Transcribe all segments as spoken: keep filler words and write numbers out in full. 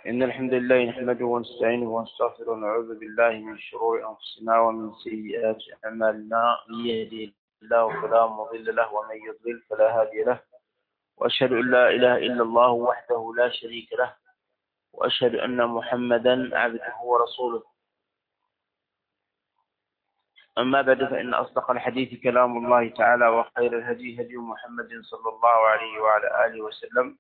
إن الحمد لله نحمده ونستعينه ونستغفره ونعوذ بالله من شرور أنفسنا ومن سيئات أعمالنا. من يهده الله فلا مضل له ومن يضلل فلا هادي له، وأشهد أن لا إله إلا الله وحده لا شريك له، وأشهد أن محمدا عبده ورسوله. أما بعد، فإن أصدق الحديث كلام الله تعالى، وخير الهدي هدي محمد صلى الله عليه وعلى آله وسلم،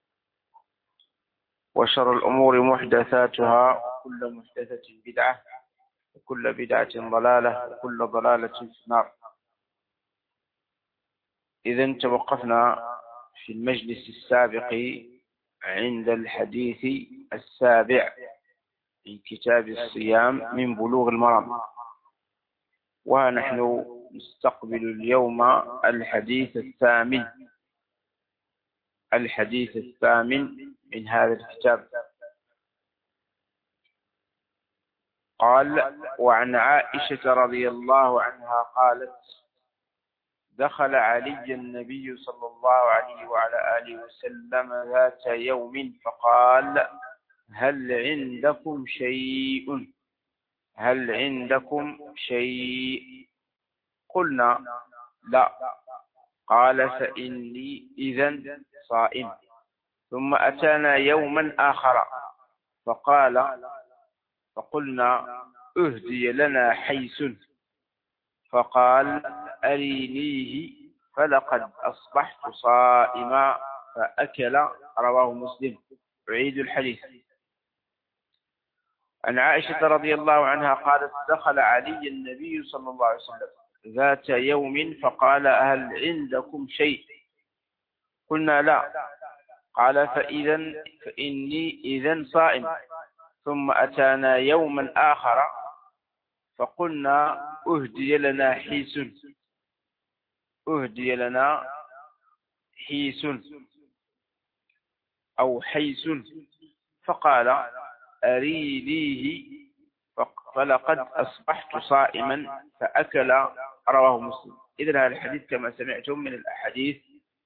وشر الأمور محدثاتها، وكل محدثة بدعة، وكل بدعة ضلالة، وكل ضلالة في النار. إذن توقفنا في المجلس السابق عند الحديث السابع في كتاب الصيام من بلوغ المرام، ونحن نستقبل اليوم الحديث الثامن الحديث الثامن من هذا الكتاب. قال: وعن عائشة رضي الله عنها قالت: دخل علي النبي صلى الله عليه وعلى آله وسلم ذات يوم فقال: هل عندكم شيء هل عندكم شيء قلنا: لا. قال: فإني إذن صائم. ثم أتانا يوما آخر فقال فقلنا: اهدي لنا حيث. فقال: أرينيه فلقد أصبحت صائما فأكل. رواه مسلم. أعيد الحديث. عن عائشة رضي الله عنها قالت: دخل علي النبي صلى الله عليه وسلم ذات يوم فقال: هل عندكم شيء؟ قلنا: لا. قال: فإذن فإني إذن صائم. ثم أتانا يوما آخر فقلنا: أهدي لنا حيس أهدي لنا حيس أو حيس. فقال: أرينيه فلقد أصبحت صائما فأكل. رواه مسلم. إذن هذا الحديث كما سمعتم من الأحاديث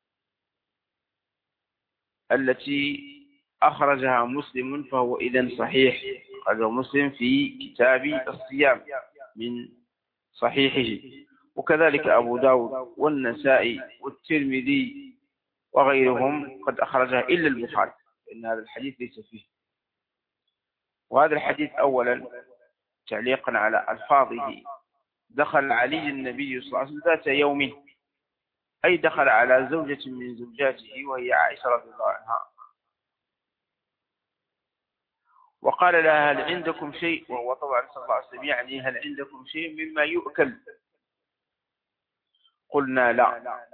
التي أخرجها مسلم، فهو إذن صحيح. أخرجه مسلم في كتاب الصيام من صحيحه، وكذلك أبو داود والنسائي والترمذي وغيرهم قد أخرجها إلا البخاري، إن هذا الحديث ليس فيه. وهذا الحديث أولا تعليقا على ألفاظه: دخل علي النبي صلى الله عليه وسلم ذات يوم، أي دخل على زوجة من زوجاته وهي عائشة رضي الله عنها، وقال لها: هل عندكم شيء؟ وهو طبعا صلى الله عليه وسلم يعني: هل عندكم شيء مما يؤكل؟ قلنا: لا.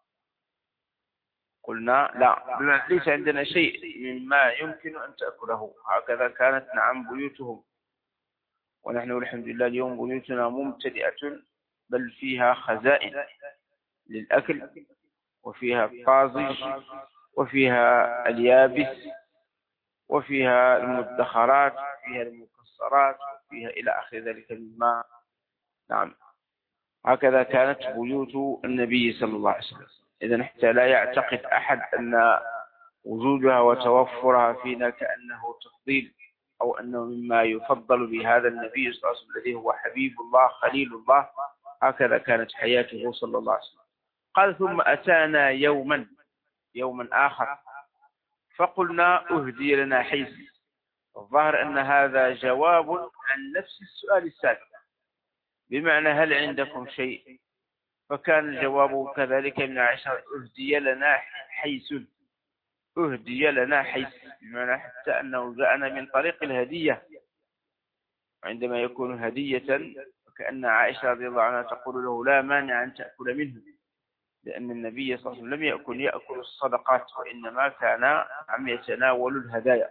قلنا: لا، ليس عندنا شيء مما يمكن أن تأكله. هكذا كانت نعم بيوتهم، ونحن الحمد لله اليوم بيوتنا ممتلئة، بل فيها خزائن للأكل، وفيها الطازج، وفيها اليابس، وفيها المدخرات، وفيها المكسرات، وفيها إلى آخر ذلك الماء. نعم، هكذا كانت بيوت النبي صلى الله عليه وسلم. إذن حتى لا يعتقد أحد أن وجودها وتوفرها فينا كأنه تفضيل، أو أنه مما يفضل بهذا النبي صلى الله عليه وسلم الذي هو حبيب الله خليل الله. هكذا كانت حياته صلى الله عليه وسلم. قال: ثم أتانا يوما يوما آخر فقلنا: أهدي لنا حيث. الظاهر أن هذا جواب عن نفس السؤال السابق، بمعنى: هل عندكم شيء؟ فكان الجواب كذلك من عائشة: أهدي لنا حيث أهدي لنا حيث بمعنى حتى أنه جاءنا من طريق الهدية. عندما يكون هدية فكأن عائشة رضي الله عنها تقول له: لا مانع أن تأكل منه، لأن النبي صلى الله عليه وسلم لم يكن يأكل الصدقات، وإنما كان عم يتناول الهدايا.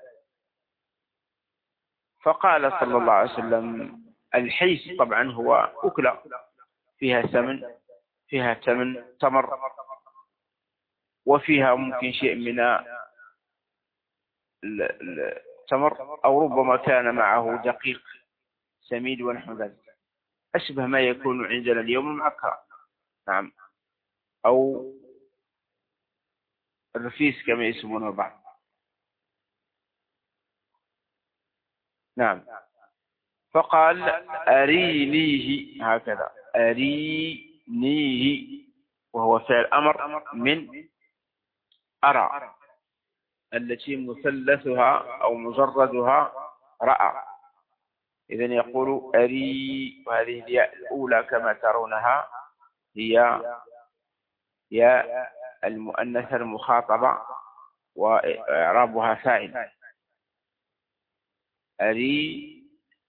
فقال صلى الله عليه وسلم: الحيث طبعا هو أكلة فيها ثمن فيها ثمن تمر، وفيها ممكن شيء من التمر، أو ربما كان معه دقيق سميد ونحو ذلك، أشبه ما يكون عندنا اليوم المعكرة. نعم، أو الرفيس كما يسمونه بعض. نعم. فقال أرينيه هكذا، أرينيه، وهو فعل أمر من أرى التي مثلثها أو مجردها رأى. إذن يقول أري، وهذه الياء الأولى كما ترونها هي ياء المؤنث المخاطبة وإعرابها فاعل. أريني.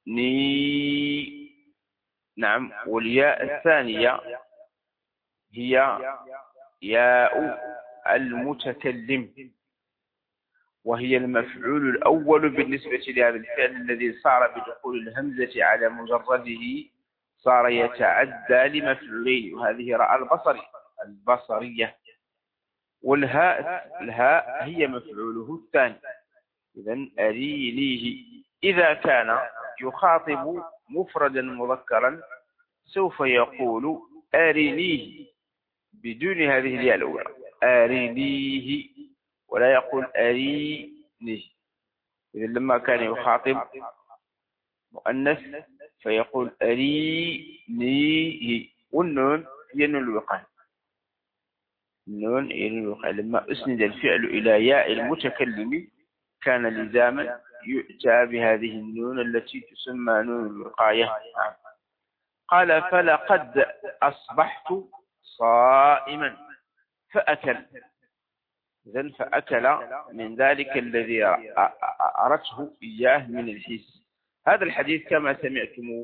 نعم. والياء الثانية هي ياء المتكلم، وهي المفعول الأول بالنسبة لهذا الفعل الذي صار بدخول الهمزة على مجرده صار يتعدى لمفعولين، وهذه راء البصري البصرية. والهاء الهاء هي مفعوله الثاني. إذن أرينيه إذا كان يخاطب مفردا مذكرا سوف يقول أرينيه بدون هذه الياء الأولى، أرينيه، ولا يقول أرينيه. إذن لما كان يخاطب مؤنث فيقول أرينيه، والنون هي نون الوقاية. النون هي نون الوقاية. لما أسند الفعل إلى ياء المتكلم كان لزاما يؤتى بهذه النون التي تسمى نون الوقاية. قال فلقد أصبحت صائما فأكل. إذن فأكل من ذلك الذي أردته إياه من الحس. هذا الحديث كما سمعتم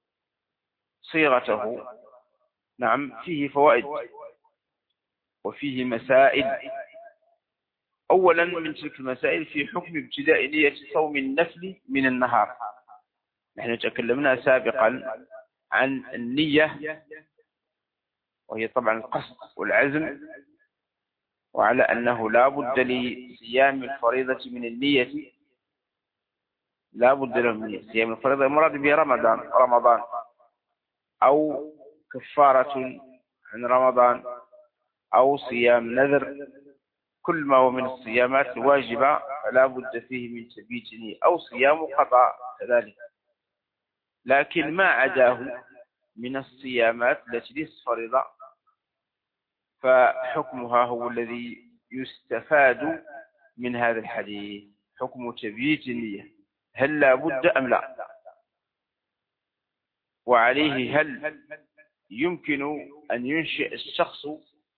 صيغته نعم فيه فوائد وفيه مسائل. أولا من تلك المسائل في حكم ابتداء نية صوم النفل من النهار. نحن تكلمنا سابقا عن النية، وهي طبعا القصد والعزم، وعلى أنه لا بد لصيام الفريضة من النية، لا بد له من صيام الفريضة المراد به رمضان رمضان أو كفارة عن رمضان أو صيام نذر، كل ما هو من الصيامات الواجبة فلا بد فيه من تبييت نية، أو صيام قضاء كذلك. لكن ما عداه من الصيامات التي ليست فريضة فحكمها هو الذي يستفاد من هذا الحديث، حكم تبييت النية، هل لا بد أم لا؟ وعليه هل يمكن أن ينشئ الشخص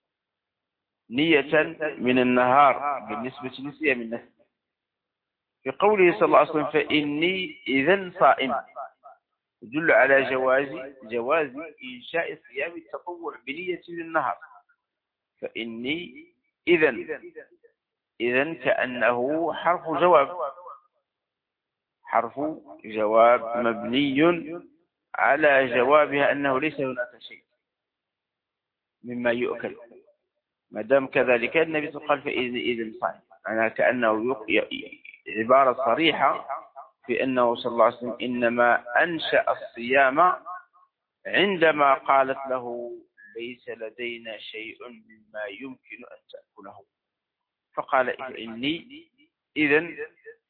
نية من النهار بالنسبة لصيام النفل؟ في قوله صلى الله عليه وسلم فإني إذن صائم يدل على جواز جواز إنشاء صيام التطوع بنية للنهار. فإني إذن إذن كأنه حرف جواب، حرف جواب مبني على جوابها أنه ليس هناك شيء مما يؤكل. ما دام كذلك النبي صلى الله عليه وسلم قال فإذن إذن صائم، أنا كأنه عبارة صريحة في أنه صلى الله عليه وسلم إنما أنشأ الصيام عندما قالت له ليس لدينا شيء مما يمكن أن تأكله، فقال إني إذن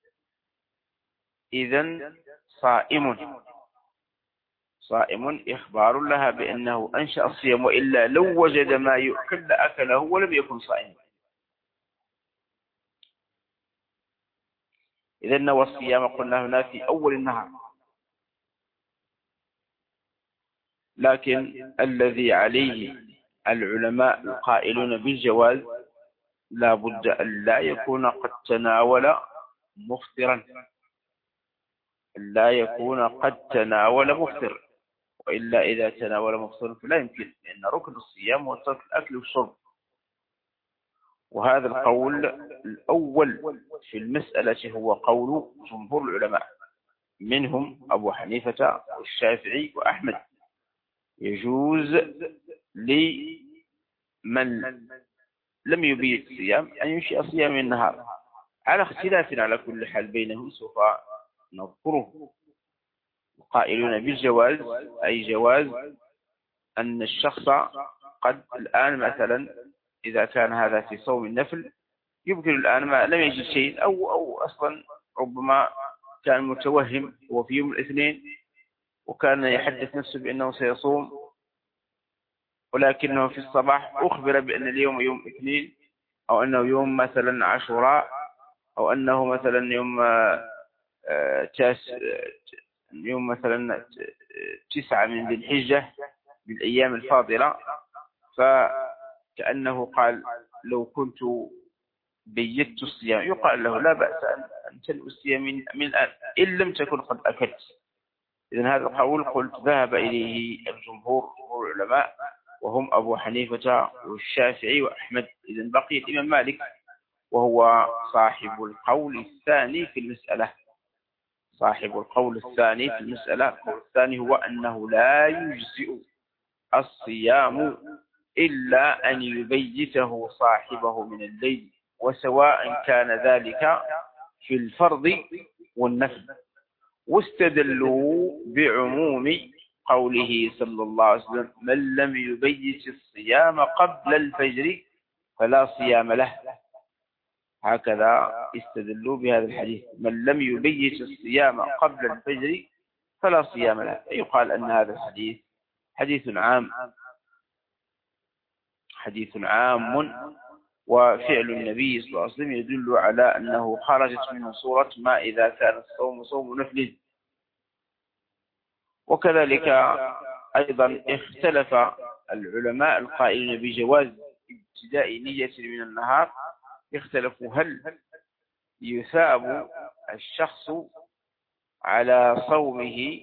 إذن صائم. صائم إخبار لها بأنه أنشأ الصيام، وإلا لو وجد ما يؤكل لأكله ولم يكن صائما. إذن نوى الصيام قلنا هنا في أول النهار، لكن الذي عليه العلماء القائلون بالجواز لا بد أن لا يكون قد تناول مفطرا، لا يكون قد تناول مفطر، وإلا إذا تناول مفطر فلا يمكن، لأن ركن الصيام هو ترك الأكل والشرب. وهذا القول الأول في المسألة هو قول جمهور العلماء، منهم أبو حنيفة والشافعي وأحمد. يجوز لمن لم يبيت الصيام أن ينشئ صيام النهار، على اختلاف على كل حال بينهم سوف نذكره. القائلون بالجواز أي جواز أن الشخص قد الآن مثلا إذا كان هذا في صوم النفل يمكن الآن ما لم يجد شيء، أو أو أصلا ربما كان متوهم هو في يوم الاثنين، وكان يحدث نفسه بأنه سيصوم، ولكنه في الصباح أخبر بأن اليوم يوم اثنين، أو أنه يوم مثلا عاشوراء، أو أنه مثلا يوم آه، تاس آه، يوم مثلا تسعة من ذي الحجة بالأيام الفاضلة. فكأنه قال لو كنت بيت الصيام، يقال له لا بأس أن تنوي الصيام من من الآن إن لم تكن قد أكلت. إذن هذا القول قلت ذهب إليه الجمهور، جمهور العلماء، وهم أبو حنيفة والشافعي وأحمد. إذن بقي الإمام مالك وهو صاحب القول الثاني في المسألة. صاحب القول الثاني في المسألة القول الثاني هو أنه لا يجزئ الصيام إلا أن يبيته صاحبه من الليل، وسواء كان ذلك في الفرض والنفل. واستدلوا بعموم قوله صلى الله عليه وسلم من لم يبيت الصيام قبل الفجر فلا صيام له. هكذا استدلوا بهذا الحديث، من لم يبيت الصيام قبل الفجر فلا صيام له. يقال أن هذا الحديث حديث عام، حديث عام، وفعل النبي صلى الله عليه وسلم يدل على أنه خرجت منه صورة ما إذا كان الصوم صوم نفل. وكذلك أيضا اختلف العلماء القائلين بجواز ابتداء نية من النهار، اختلفوا هل يثاب الشخص على صومه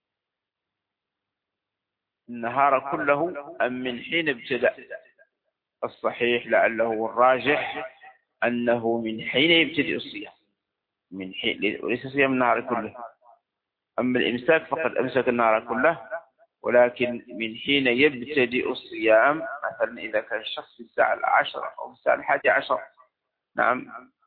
النهار كله أم من حين ابتدأ. الصحيح لعله الراجح أنه من حين يبتدئ الصيام، من حين، وليس صيام النهار كله. أما الإمساك فقد أمسك النهار كله، ولكن من حين يبتدئ الصيام، مثلا إذا كان الشخص في الساعة العشرة أو الساعة الحادية عشر، نعم،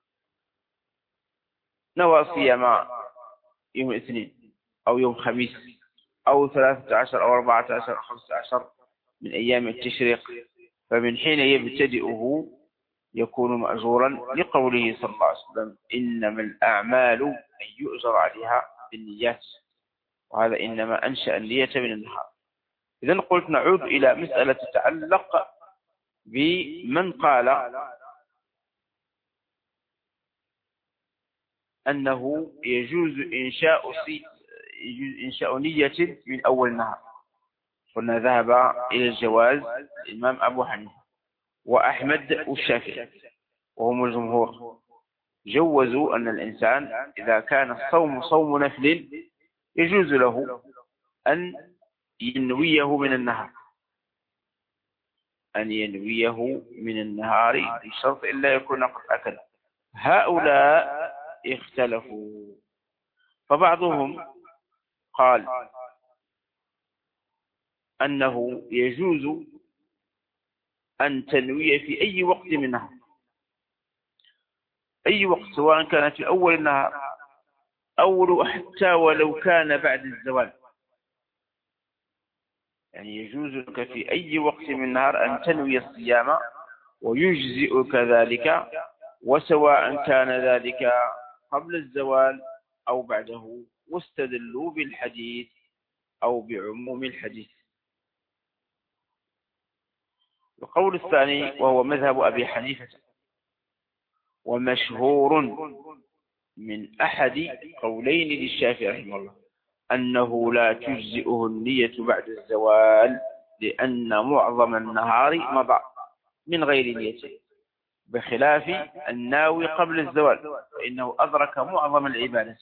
نوى صيام يوم الاثنين أو يوم خميس أو ثلاثة عشر أو أربعة عشر أو خمسة عشر من أيام التشريق، فمن حين يبتدئه يكون مأجورا، لقوله صلى الله عليه وسلم إنما الأعمال أن يؤجر عليها بالنيات، وهذا إنما أنشأ النية من النهار. إذن قلت نعود إلى مسألة تتعلق بمن قال أنه يجوز إنشاء يجوز إنشاء نية من أول النهار. قلنا ذهب إلى الجواز الإمام أبو حنيفة وأحمد والشافعي وهم الجمهور، جوزوا أن الإنسان إذا كان الصوم صوم نفل يجوز له أن ينويه من النهار، أن ينويه من النهار بشرط إلا يكون قد أكل. هؤلاء اختلفوا، فبعضهم قال أنه يجوز أن تنوي في أي وقت من النهار، أي وقت، سواء كان في أول النهار أو حتى ولو كان بعد الزوال. يعني يجوز لك في أي وقت من النهار أن تنوي الصيام ويجزئك ذلك، وسواء كان ذلك قبل الزوال أو بعده. واستدلوا بالحديث أو بعموم الحديث. القول الثاني وهو مذهب أبي حنيفة ومشهور من أحد قولين للشافعي رحمه الله، أنه لا تجزئه النية بعد الزوال، لأن معظم النهار مضى من غير نية، بخلاف الناوي قبل الزوال فإنه أدرك معظم العبادة،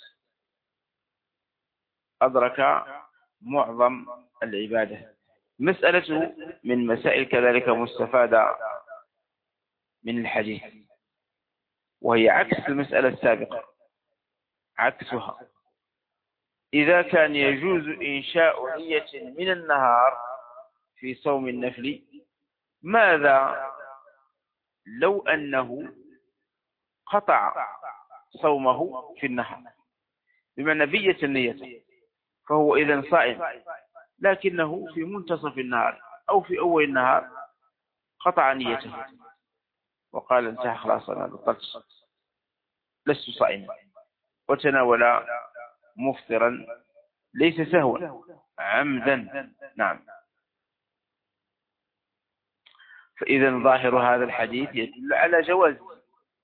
أدرك معظم العبادة. مسألة من مسائل كذلك مستفادة من الحديث، وهي عكس المسألة السابقة، عكسها. إذا كان يجوز إنشاء نية من النهار في صوم النفل، ماذا لو أنه قطع صومه في النهار بمعنى بيت النية، فهو إذن صائم، لكنه في منتصف النهار أو في أول النهار قطع نيته وقال انتهى خلاص أنا بطلت لست صائما، وتناول مفطرا ليس سهوا عمدا. نعم. فإذا ظاهر هذا الحديث يدل على جوازه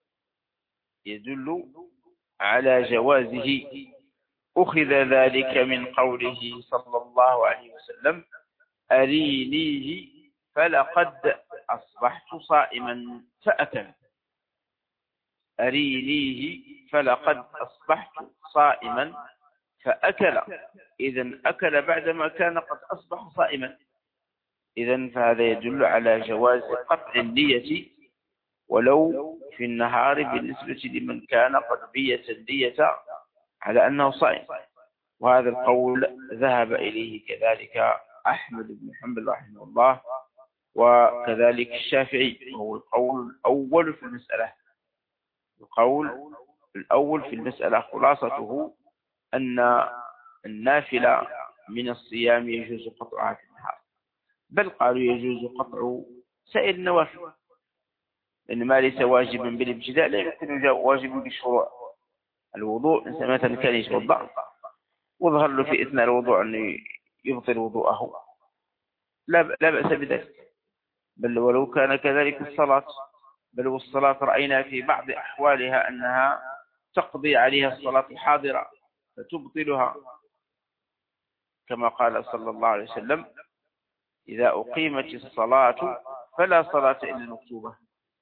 يدل على جوازه. أخذ ذلك من قوله صلى الله عليه وسلم أرينيه فلقد أصبحت صائما فأكل. أرينيه فلقد أصبحت صائما فأكل. إذن أكل بعدما كان قد أصبح صائما. إذن فهذا يدل على جواز قطع النية ولو في النهار بالنسبة لمن كان قد بيت النية على أنه صائم. وهذا القول ذهب إليه كذلك أحمد بن حنبل رحمه الله وكذلك الشافعي، وهو القول الأول في المسألة. القول الأول في المسألة خلاصته أن النافلة من الصيام يجوز قطعها في النهار، بل قالوا يجوز قطع سائر النوافل، لأن ما ليس واجبا بالابتداء لا يمكن واجب بالشروع. الوضوء إنسان مثلا كان يتوضأ وظهر له في إثناء الوضوء أن يبطل وضوءه لا لا بأس بذلك، بل ولو كان كذلك الصلاة. بل والصلاة رأينا في بعض أحوالها أنها تقضي عليها الصلاة الحاضرة فتبطلها، كما قال صلى الله عليه وسلم إذا أقيمت الصلاة فلا صلاة إلا المكتوبة.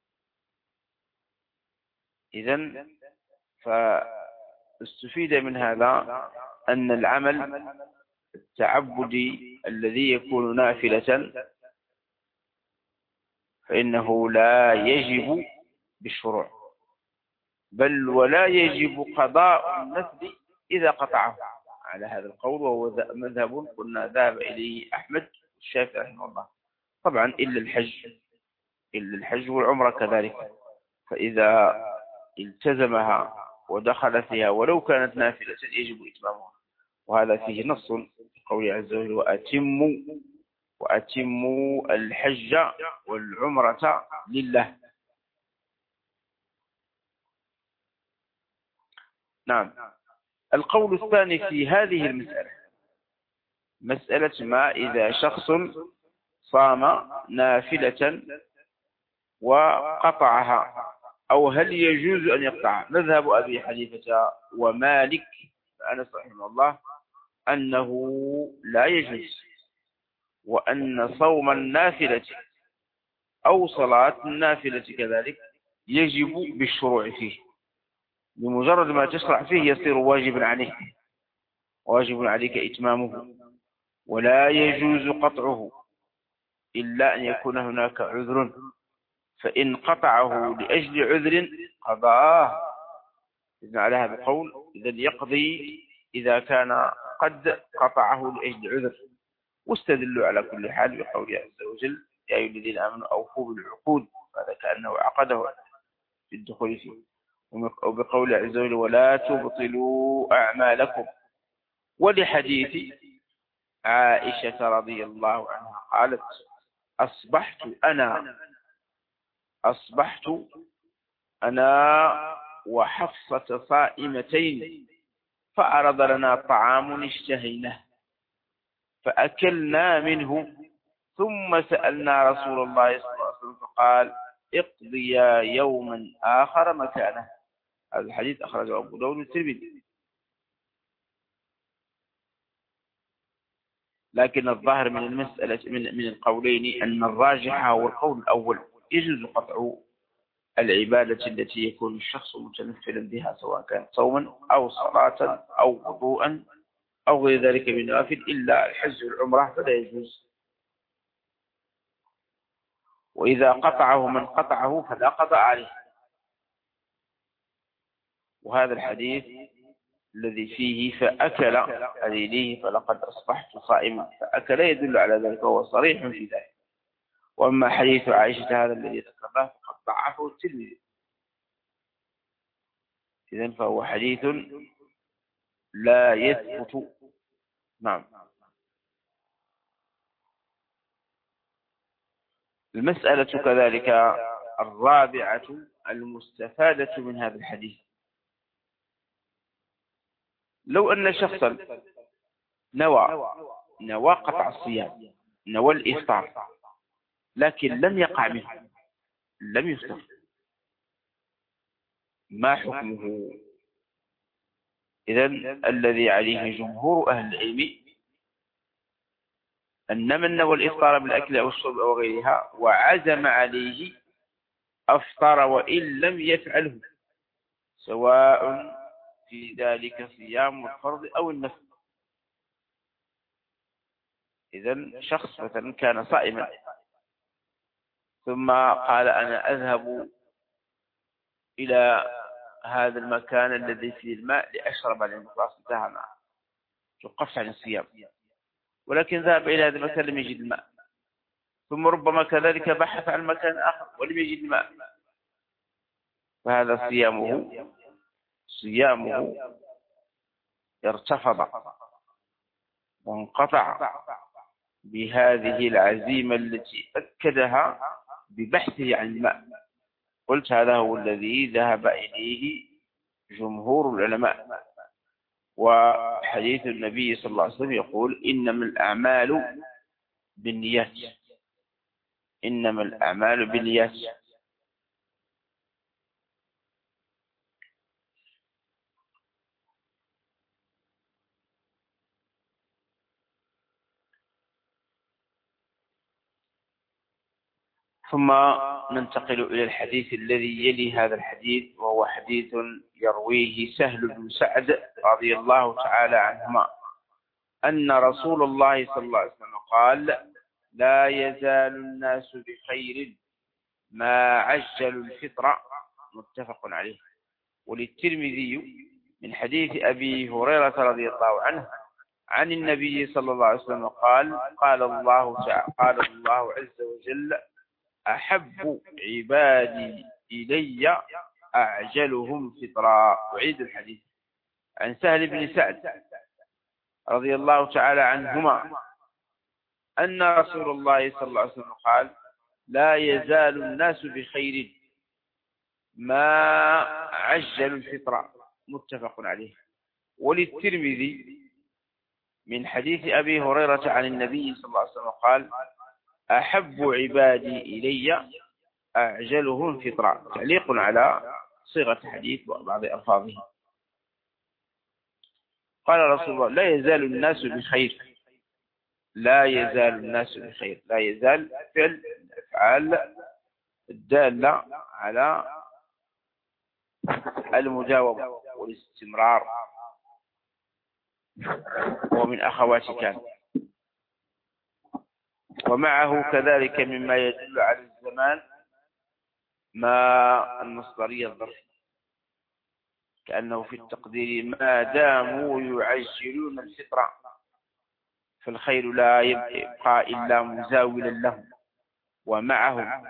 إذن فاستفيد من هذا أن العمل التعبدي الذي يكون نافلة فإنه لا يجب بالشروع، بل ولا يجب قضاء النفل إذا قطعه، على هذا القول، وهو مذهب قلنا ذهب إليه أحمد الشافعي رحمه الله. طبعا إلا الحج إلا الحج والعمرة كذلك، فإذا التزمها ودخل فيها ولو كانت نافلة يجب إتمامها. وهذا فيه نص في قوله عز وجل وأتموا وأتموا الحج والعمرة لله. نعم. القول الثاني في هذه المسألة مسألة ما إذا شخص صام نافلة وقطعها، أو هل يجوز أن يقطعها. مذهب أبي حنيفة ومالك أنس رحمه الله أنه لا يجوز، وأن صوم النافلة أو صلاة النافلة كذلك يجب بالشروع فيه، بمجرد ما تشرع فيه يصير واجبا عليك واجب عليك إتمامه، ولا يجوز قطعه إلا أن يكون هناك عذر، فإن قطعه لأجل عذر قضاه. إذن على هذا القول إذن يقضي إذا كان قد قطعه لأجل عذر. واستدلوا على كل حال بقوله عز وجل يا أيها الذين آمنوا أوفوا بالعقود، هذا كأنه عقده في الدخول فيه. وبقوله عز وجل ولا تبطلوا أعمالكم. ولحديث عائشة رضي الله عنها قالت أصبحت أنا أصبحت أنا وحفصة صائمتين فعرض لنا طعام اشتهيناه فأكلنا منه ثم سألنا رسول الله صلى الله عليه وسلم فقال اقضيا يوما آخر مكانه. هذا الحديث أخرجه أبو داود والترمذي. لكن الظاهر من المسألة من من القولين أن الراجح هو القول الأول، يجوز قطع العبادة التي يكون الشخص متنفلا بها سواء كانت صوما أو صلاة أو وضوءا أو غير ذلك من نوافل، إلا الحج والعمرة فلا يجوز. وإذا قطعه من قطعه فلا قضاء عليه. وهذا الحديث الذي فيه فأكل أرينيه فلقد أصبحت صائما فأكل يدل على ذلك وهو صريح في ذلك. وأما حديث عائشة هذا الذي ذكرناه فقد ضعفه الترمذي. إذن فهو حديث لا يثبت. نعم. المسألة كذلك الرابعة المستفادة من هذا الحديث لو أن شخصا نوى نوى قطع الصيام، نوى الإفطار، لكن لم يقع منه، لم يفطر، ما حكمه؟ إذن الذي عليه جمهور أهل العلم أن من نوى الإفطار بالأكل أو الشرب أو غيرها وعزم عليه أفطر وإن لم يفعله، سواء في ذلك صيام الفرض أو النفل. إذن شخص مثلا كان صائما ثم قال أنا أذهب إلى هذا المكان الذي فيه الماء لأشرب، لأنه خلاص انتهى معه، توقفت عن الصيام، ولكن ذهب إلى هذا المكان لم يجد الماء، ثم ربما كذلك بحث عن مكان آخر ولم يجد الماء، فهذا صيامه صيامه ارتفض وانقطع بهذه العزيمة التي أكدها ببحثه عن الماء. قلت هذا هو الذي ذهب إليه جمهور العلماء. وحديث النبي صلى الله عليه وسلم يقول إنما الأعمال بالنيات، إنما الأعمال بالنيات. ثم ننتقل إلى الحديث الذي يلي هذا الحديث، وهو حديث يرويه سهل بن سعد رضي الله تعالى عنهما أن رسول الله صلى الله عليه وسلم قال: لا يزال الناس بخير ما عجلوا الفطر، متفق عليه. وللترمذي من حديث أبي هريرة رضي الله عنه عن النبي صلى الله عليه وسلم قال: قال الله تعالى قال الله عز وجل: أحب عبادي إلي أعجلهم فطرا. أعيد الحديث عن سهل بن سعد رضي الله تعالى عنهما أن رسول الله صلى الله عليه وسلم قال: لا يزال الناس بخير ما عجلوا الفطر، متفق عليه. وللترمذي من حديث أبي هريرة عن النبي صلى الله عليه وسلم قال: أحب عبادي إلي أعجلهم فطرا، تعليق على صيغة حديث وبعض ألفاظه. قال رسول الله: لا يزال الناس بخير، لا يزال الناس بخير. لا يزال فعل أفعال الدالة على المجاوبة والاستمرار، ومن أخوات كان. ومعه كذلك مما يدل على الزمان ما المصدرية الظرفية، كأنه في التقدير: ما داموا يعجلون الفطرة فالخير لا يبقى إلا مزاولا لهم ومعهم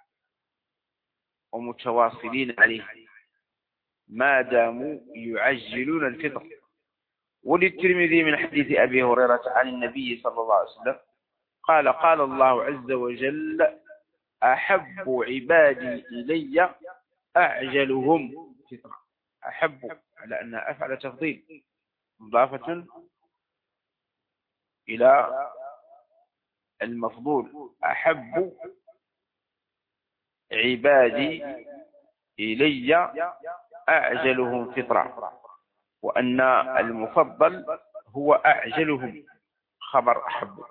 ومتواصلين عليه، ما داموا يعجلون الفطر. وللترمذي من حديث أبي هريرة عن النبي صلى الله عليه وسلم قال: قال الله عز وجل: أحب عبادي إلي أعجلهم فطرا. أحب على أنها أفعل تفضيل مضافة إلى المفضول. أحب عبادي إلي أعجلهم فطرا، وأن المفضل هو أعجلهم، خبر أحب.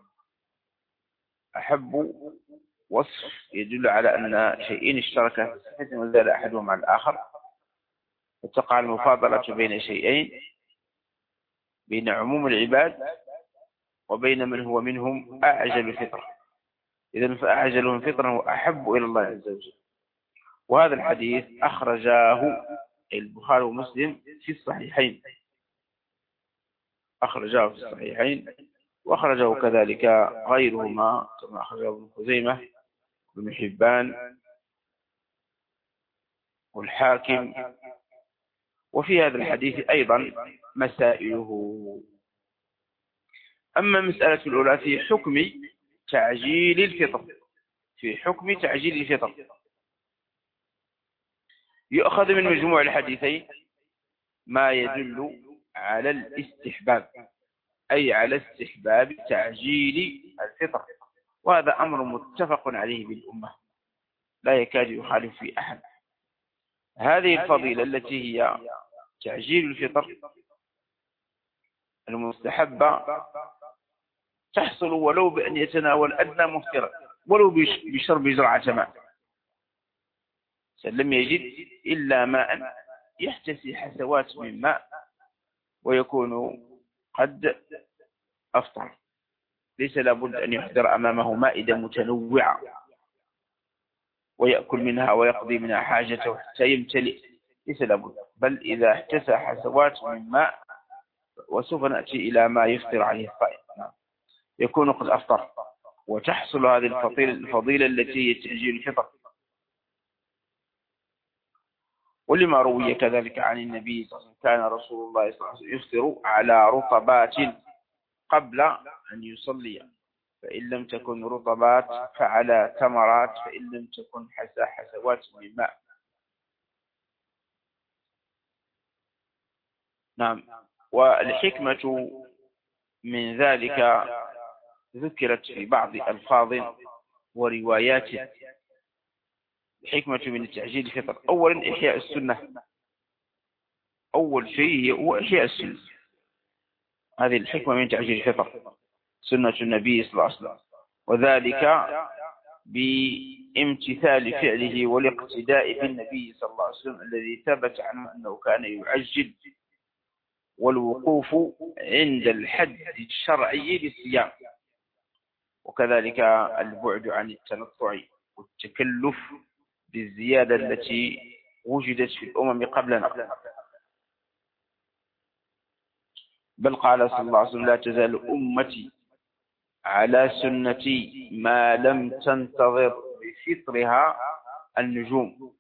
أحب وصف يدل على أن شيئين اشتركا في صفة وزال أحدهما على الآخر، وتقع المفاضلة بين شيئين، بين عموم العباد وبين من هو منهم أعجل فطرة. إذن فأعجلهم فطرة وأحب إلى الله عز وجل. وهذا الحديث أخرجاه البخاري ومسلم في الصحيحين، أخرجاه في الصحيحين، وأخرجه كذلك غيرهما كما أخرجه ابن خزيمة وابن حبان والحاكم. وفي هذا الحديث أيضا مسائله. أما المسألة الأولى في حكم تعجيل الفطر، في حكم تعجيل الفطر يؤخذ من مجموع الحديثين ما يدل على الاستحباب، أي على استحباب تعجيل الفطر، وهذا أمر متفق عليه بالأمة لا يكاد يخالف في أحد. هذه الفضيلة التي هي تعجيل الفطر المستحبة تحصل ولو بأن يتناول أدنى مفطرا، ولو بشرب جرعة ماء، لم يجد إلا ماء يحتسي حسوات من ماء ويكون قد أفطر، ليس لابد أن يحضر أمامه مائدة متنوعة ويأكل منها ويقضي منها حاجته حتى يمتلئ، ليس لابد، بل إذا احتسى حسوات من ماء، وسوف نأتي إلى ما يفطر عليه الصائم، يكون قد أفطر، وتحصل هذه الفضيلة التي هي تعجيل الفطر. ولما روي كذلك عن النبي صلى الله عليه وسلم كان رسول الله صلى الله عليه وسلم يفطر على رطبات قبل أن يصلي، فإن لم تكن رطبات فعلى تمرات، فإن لم تكن حسى حسوات من ماء. نعم. والحكمة من ذلك ذكرت في بعض ألفاظ وروايات. الحكمة من تعجيل الفطر أولا إحياء السنة، أول شيء هو إحياء السنة، هذه الحكمة من تعجيل الفطر، سنة النبي صلى الله عليه وسلم، وذلك بامتثال فعله والاقتداء بالنبي صلى الله عليه وسلم الذي ثبت عنه أنه كان يعجل، والوقوف عند الحد الشرعي للصيام، وكذلك البعد عن التنطع والتكلف بالزيادة التي وجدت في الأمم قبلنا. بل قال صلى الله عليه وسلم لا تزال أمتي على سنتي ما لم تنتظر بفطرها النجوم.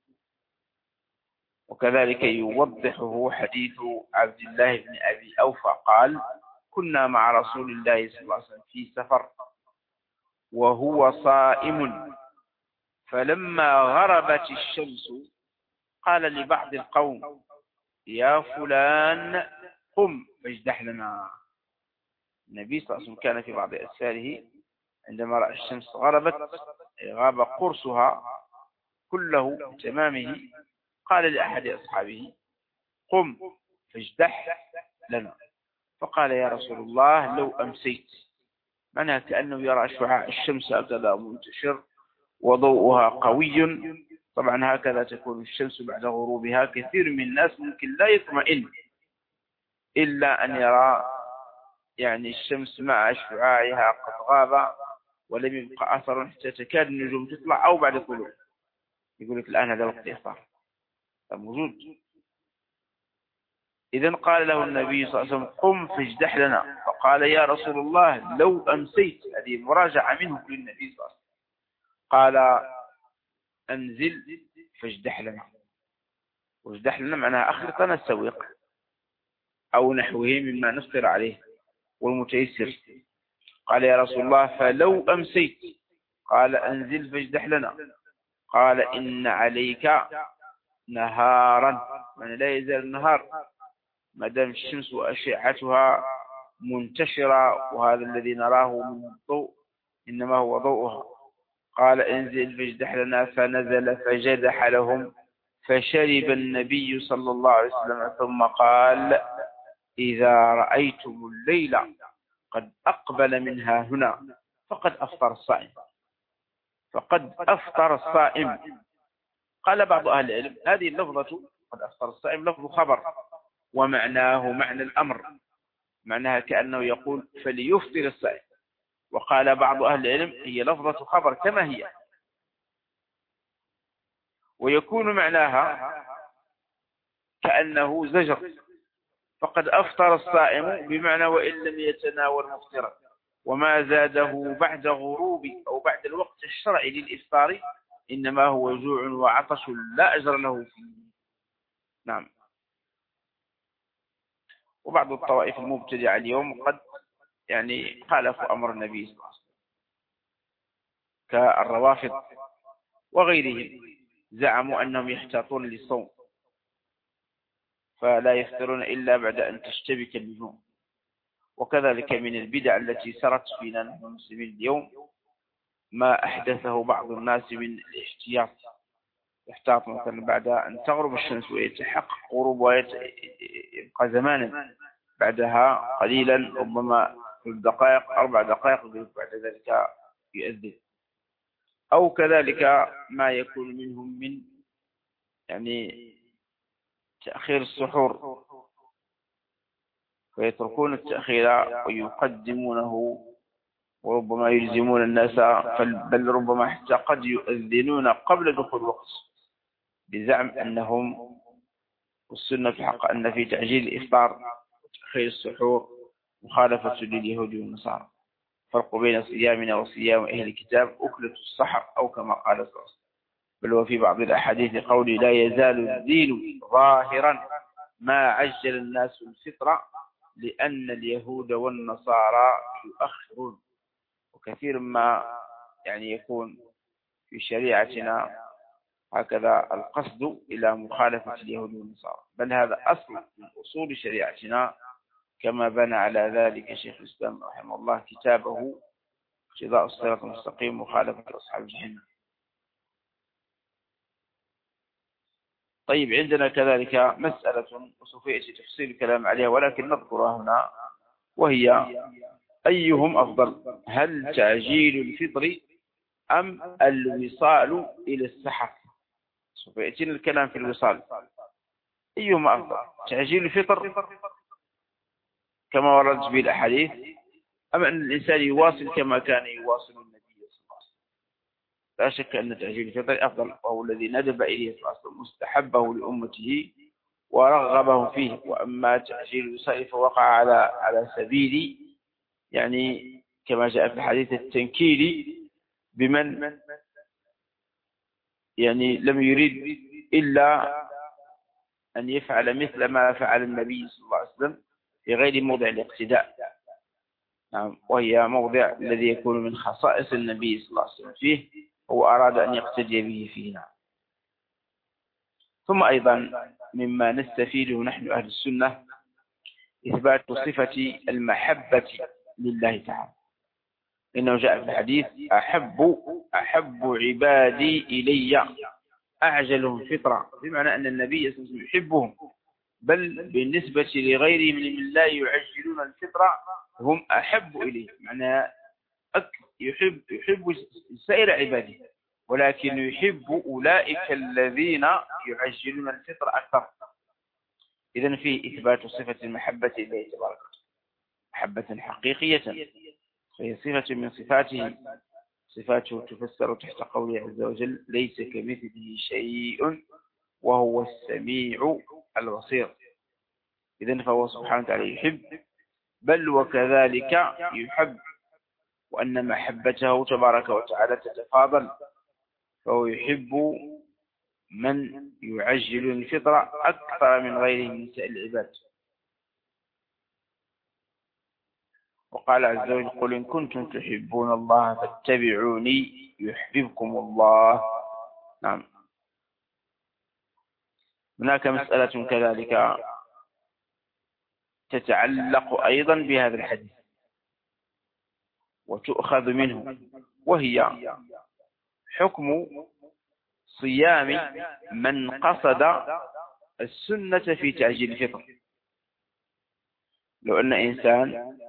وكذلك يوضحه حديث عبد الله بن أبي أوفى قال كنا مع رسول الله صلى الله عليه وسلم في سفر وهو صائم، فلما غربت الشمس قال لبعض القوم يا فلان قم فاجدح لنا. النبي صلى الله عليه وسلم كان في بعض أسفاره عندما رأى الشمس غربت غاب قرصها كله تمامه، قال لأحد أصحابه قم فاجدح لنا، فقال يا رسول الله لو أمسيت، معناها كأنه يرى شعاع الشمس هكذا منتشر وضوءها قوي. طبعا هكذا تكون الشمس بعد غروبها، كثير من الناس ممكن لا يطمئن إلا أن يرى يعني الشمس مع شعاعها قد غاب ولم يبقى أثر حتى تكاد النجوم تطلع أو بعد طلوع، يقول لك الآن هذا وقت إفطار موجود. إذن قال له النبي صلى الله عليه وسلم قم فاجدح لنا، فقال يا رسول الله لو أمسيت، هذه مراجعة منه للنبي صلى الله عليه وسلم، قال أنزل فاجدح لنا. واجدح لنا معناها أخلط لنا السويق أو نحوه مما نفطر عليه والمتيسر. قال يا رسول الله فلو أمسيت، قال أنزل فاجدح لنا، قال إن عليك نهارا، يعني لا يزال النهار ما دام الشمس وأشعتها منتشرة، وهذا الذي نراه من الضوء إنما هو ضوءها. قال انزل فاجدح لنا، فنزل فجدح لهم، فشرب النبي صلى الله عليه وسلم ثم قال إذا رأيتم الليل قد أقبل منها هنا فقد أفطر الصائم، فقد أفطر الصائم. قال بعض أهل العلم هذه اللفظة قد أفطر الصائم لفظ خبر، ومعناه معنى الأمر، معناها كأنه يقول فليفطر الصائم. وقال بعض أهل العلم هي لفظة خبر كما هي، ويكون معناها كأنه زجر، فقد أفطر الصائم بمعنى وإن لم يتناول مفطرا، وما زاده بعد غروب أو بعد الوقت الشرعي للإفطار إنما هو جوع وعطش لا أجر له فيه. نعم. وبعض الطوائف المبتدعة اليوم قد يعني خالفوا أمر النبي صلى الله عليه وسلم كالروافض وغيرهم، زعموا أنهم يحتاطون للصوم، فلا يفطرون إلا بعد أن تشتبك النجوم. وكذلك من البدع التي سرت فينا نحن المسلمين اليوم ما أحدثه بعض الناس من الاحتياط، يحتاط مثلا بعد أن تغرب الشمس ويتحقق غروب ويبقى زمانا بعدها قليلا، ربما دقائق أربع دقائق بعد ذلك يؤذن. أو كذلك ما يكون منهم من يعني تأخير السحور، فيتركون التأخير ويقدمونه، وربما يلزمون الناس، بل ربما حتى قد يؤذنون قبل دخول الوقت بزعم أنهم، والسنة في الحق أن في تعجيل الإفطار وتأخير السحور مخالفة لليهود والنصارى. فرق بين صيامنا وصيام أهل الكتاب أكلة السحر، أو كما قال صلى الله عليه وسلم. بل وفي بعض الأحاديث قولي لا يزال الدين ظاهرا ما عجل الناس الفطر لأن اليهود والنصارى يؤخرون. وكثير ما يعني يكون في شريعتنا هكذا القصد إلى مخالفة اليهود والنصارى، بل هذا أصل من أصول شريعتنا، كما بنى على ذلك شيخ الإسلام رحمه الله كتابه اقتضاء الصراط المستقيم مخالفة أصحاب الجحيم. طيب، عندنا كذلك مسألة وسوف يأتي تفصيل الكلام عليها، ولكن نذكرها هنا، وهي أيهم أفضل؟ هل تعجيل الفطر أم الوصال إلى السحر؟ سوف يأتينا الكلام في الوصال. أيهما أفضل؟ تعجيل الفطر كما وردت به الأحاديث، أم أن الإنسان يواصل كما كان يواصل النبي صلى الله عليه وسلم؟ لا شك أن تعجيل الفطر أفضل، وهو الذي ندب إليه صلى الله عليه وسلم مستحبه لأمته ورغبه فيه. وأما تعجيل الوصال فوقع على على سبيل يعني كما جاء في الحديث التنكيل بمن يعني لم يريد إلا أن يفعل مثل ما فعل النبي صلى الله عليه وسلم في غير موضع الاقتداء. نعم، وهي موضع الذي يكون من خصائص النبي صلى الله عليه وسلم فيه، هو أراد أن يقتدي به فينا. ثم أيضا مما نستفيده نحن أهل السنة إثبات صفة المحبة لله تعالى، إنه جاء في الحديث أحب أحب عبادي إلي أعجلهم فطرة، بمعنى أن النبي صلى الله عليه وسلم يحبهم، بل بالنسبة لغيرهم من لا يعجلون الفطرة هم أحب إليه، معنى يحب يحب سائر عباده، ولكن يحب أولئك الذين يعجلون الفطرة أكثر. إذن فيه إثبات صفة المحبة لله تبارك وتعالى محبة حقيقية، فهي صفة من صفاته، صفاته تفسر تحت قوله عز وجل ليس كمثله شيء وهو السميع البصير. إذن فهو سبحانه وتعالى يحب، بل وكذلك يحب، وأن محبته تبارك وتعالى تتفاضل، فهو يحب من يعجل الفطرة أكثر من غيره من سائر العباد. وقال عز وجل قل إن كنتم تحبون الله فاتبعوني يحببكم الله. نعم. هناك مسألة كذلك تتعلق أيضا بهذا الحديث وتؤخذ منه، وهي حكم صيام من قصد السنة في تعجيل الفطر. لو أن إنسان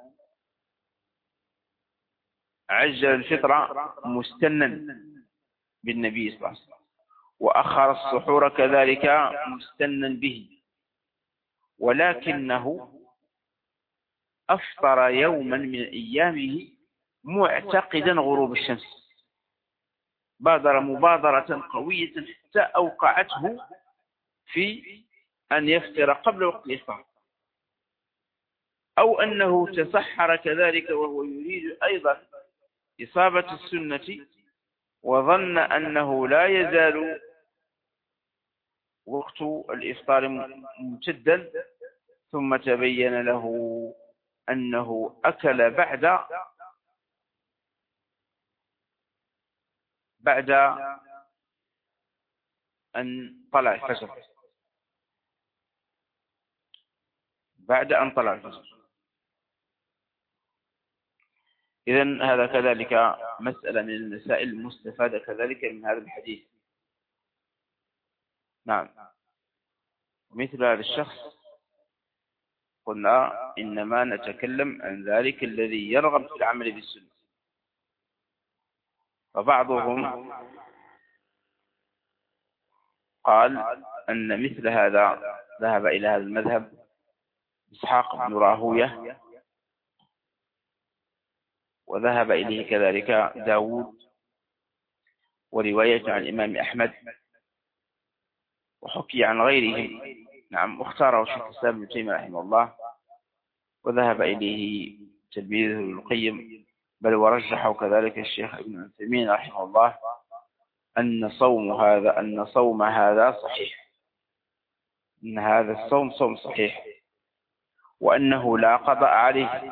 عجل الفطر مستنا بالنبي صلى الله عليه وسلم، وأخر السحور كذلك مستنا به، ولكنه أفطر يوما من أيامه معتقدا غروب الشمس، بادر مبادرة قوية حتى أوقعته في أن يفطر قبل وقت الإفطار، أو أنه تسحر كذلك وهو يريد أيضا إصابة السنة، وظن أنه لا يزال وقت الإفطار ممتدا، ثم تبين له أنه أكل بعد بعد أن طلع الفجر، بعد أن طلع الفجر. إذن هذا كذلك مسألة من المسائل المستفادة كذلك من هذا الحديث. نعم. مثل هذا الشخص قلنا إنما نتكلم عن ذلك الذي يرغب في العمل بالسنة. فبعضهم قال أن مثل هذا ذهب إلى هذا المذهب إسحاق بن راهوية، وذهب إليه كذلك داود، ورواية عن الإمام أحمد، وحكي عن غيرهم. نعم، اختاره شيخ الإسلام ابن تيمية رحمه الله، وذهب إليه تلميذه ابن القيم، بل ورجحه كذلك الشيخ ابن عثيمين رحمه الله أن صوم هذا أن صوم هذا صحيح، أن هذا الصوم صوم صحيح، وأنه لا قضاء عليه،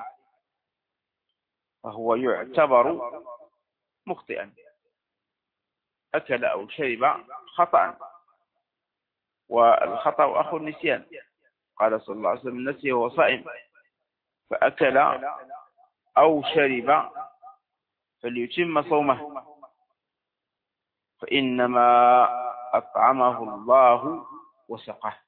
فهو يعتبر مخطئا، أكل أو شرب خطأ، والخطأ أخو النسيان. قال صلى الله عليه وسلم: نسي وهو صائم، فأكل أو شرب فليتم صومه، فإنما أطعمه الله وسقاه.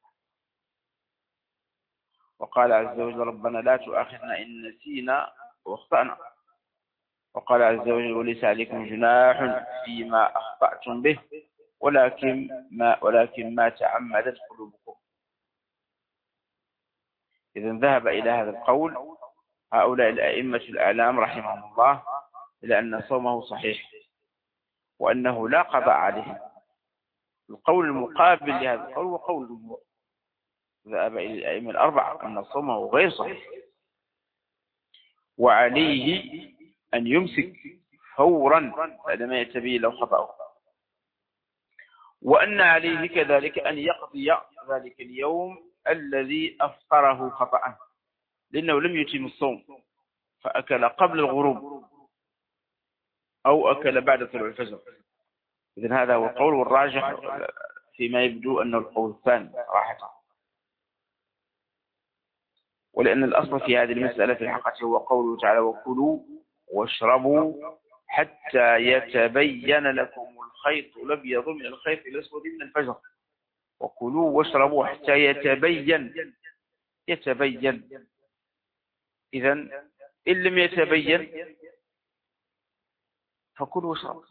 وقال عز وجل: ربنا لا تؤاخذنا إن نسينا واخطأنا. وقال عز وجل: وليس عليكم جناح فيما أخطأتم به ولكن ما ولكن ما تعمدت قلوبكم. إذن ذهب إلى هذا القول هؤلاء الأئمة الأعلام رحمهم الله إلى أن صومه صحيح، وأنه لا قضاء عليه. القول المقابل لهذا القول وقول الجمهور، ذهب إلى الأئمة الأربعة أن صومه غير صحيح، وعليه أن يمسك فورا بعدما يتبين له خطأه، وأن عليه كذلك أن يقضي ذلك اليوم الذي أفطره خطأ، لأنه لم يتم الصوم، فأكل قبل الغروب أو أكل بعد طلوع الفجر. إذن هذا هو القول، والراجح فيما يبدو أنه القول الثاني صراحة، ولأن الأصل في هذه المسألة في الحقيقة هو قوله تعالى: وكلوا واشربوا حتى يتبين لكم الخيط الأبيض من الخيط الأسود من الفجر. وكلوا واشربوا حتى يتبين يتبين إذن إن لم يتبين فكلوا واشربوا.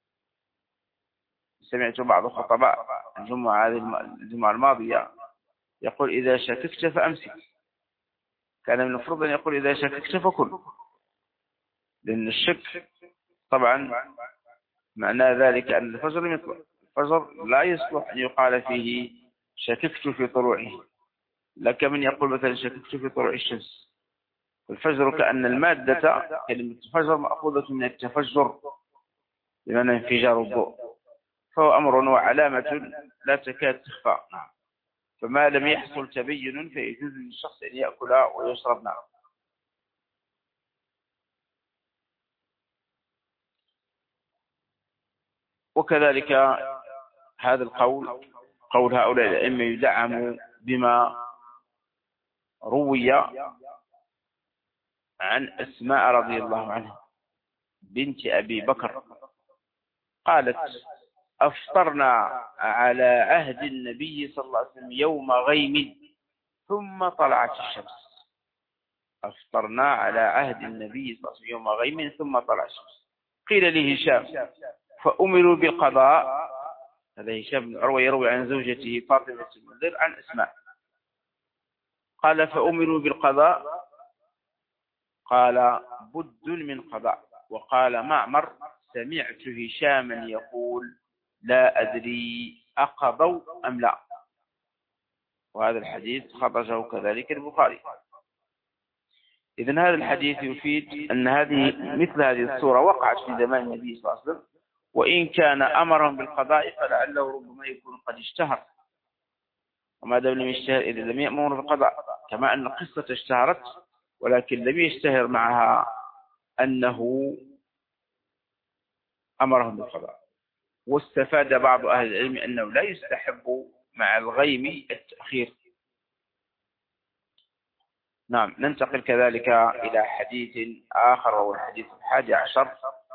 سمعت بعض خطباء الجمعة هذه الجمعة الماضية يقول: إذا شككت فأمسك. كان من المفروض أن يقول: إذا شككت فكل، لأن الشك طبعا معنى ذلك أن الفجر لم يطلع. الفجر لا يصلح أن يقال فيه شككت في طلوعه، لك من يقول مثلا شككت في طلوع الشمس. الفجر كأن المادة كلمة الفجر مأخوذة من التفجر بمعنى انفجار الضوء، فهو أمر وعلامة لا تكاد تخفى. فما لم يحصل تبين فيجوز للشخص أن يأكل ويشرب. نعم. وكذلك هذا القول قول هؤلاء الأئمة يدعم بما روي عن أسماء رضي الله عنها بنت أبي بكر، قالت: أفطرنا على عهد النبي صلى الله عليه وسلم يوم غيم ثم طلعت الشمس. أفطرنا على عهد النبي صلى الله عليه وسلم يوم غيم ثم طلعت الشمس. قيل لي هشام فأمروا بالقضاء. هذا هشام بن عروة يروي عن زوجته فاطمة المنذر عن أسماء. قال: فأمروا بالقضاء. قال: بد من قضاء. وقال معمر: سمعت هشاما يقول: لا أدري أقضوا أم لا. وهذا الحديث خرجه كذلك البخاري. إذن هذا الحديث يفيد أن هذه مثل هذه الصورة وقعت في زمان النبي صلى الله عليه وسلم، وإن كان أمرهم بالقضاء فلعله ربما يكون قد اشتهر، وما دام لم يشتهر إذا لم يأمر بالقضاء، كما أن القصة اشتهرت ولكن لم يشتهر معها أنه أمرهم بالقضاء. واستفاد بعض أهل العلم أنه لا يستحب مع الغيم التأخير، نعم. ننتقل كذلك إلى حديث آخر، وهو الحديث الحادي عشر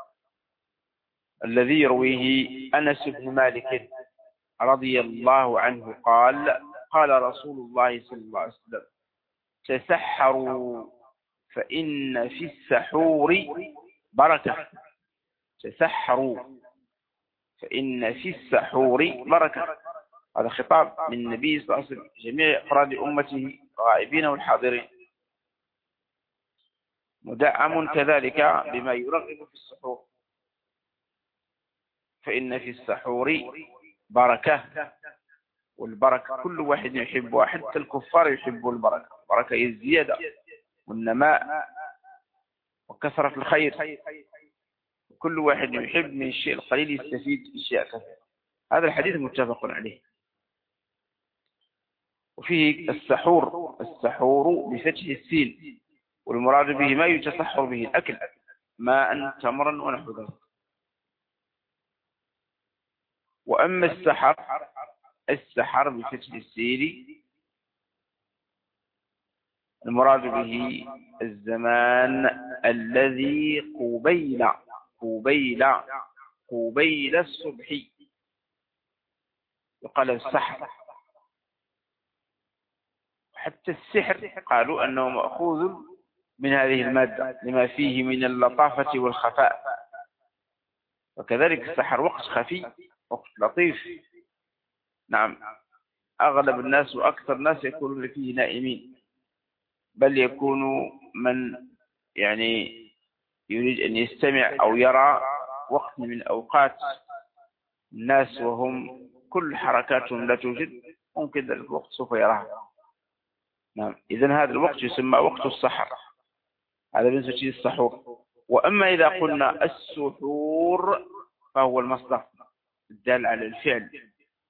الذي يرويه أنس بن مالك رضي الله عنه قال: قال رسول الله صلى الله عليه وسلم: تسحروا فإن في السحور بركة. تسحروا فإن في السحور بركة. هذا خطاب من النبي صلى الله عليه وسلم جميع أفراد أمته الغائبين والحاضرين، مدعم كذلك بما يرغب في السحور. فإن في السحور بركة، والبركة كل واحد يحبها، حتى الكفار يحبوا البركة. البركة هي الزيادة والنماء وكثرة الخير. كل واحد يحب من الشيء القليل يستفيد أشياء كثيرة. هذا الحديث متفق عليه. وفيه السحور، السحور بفتح السين، والمراد به ما يتسحر به الأكل، ماء تمرا ونحو ذلك. وأما السحر، السحر بفتح السين المراد به الزمان الذي قبيل قبيل قبيل الصبح، يقال السحر. حتى السحر قالوا أنه مأخوذ من هذه المادة لما فيه من اللطافة والخفاء. وكذلك السحر وقت خفي، وقت لطيف. نعم. أغلب الناس وأكثر الناس يكونون فيه نائمين، بل يكون من يعني يريد أن يستمع أو يرى وقت من أوقات الناس وهم كل حركاتهم لا توجد، ممكن ذلك الوقت سوف يراها. نعم. إذن هذا الوقت يسمى وقت السحر. هذا بالنسبة للسحور. وأما إذا قلنا السحور فهو المصدر الدال على الفعل.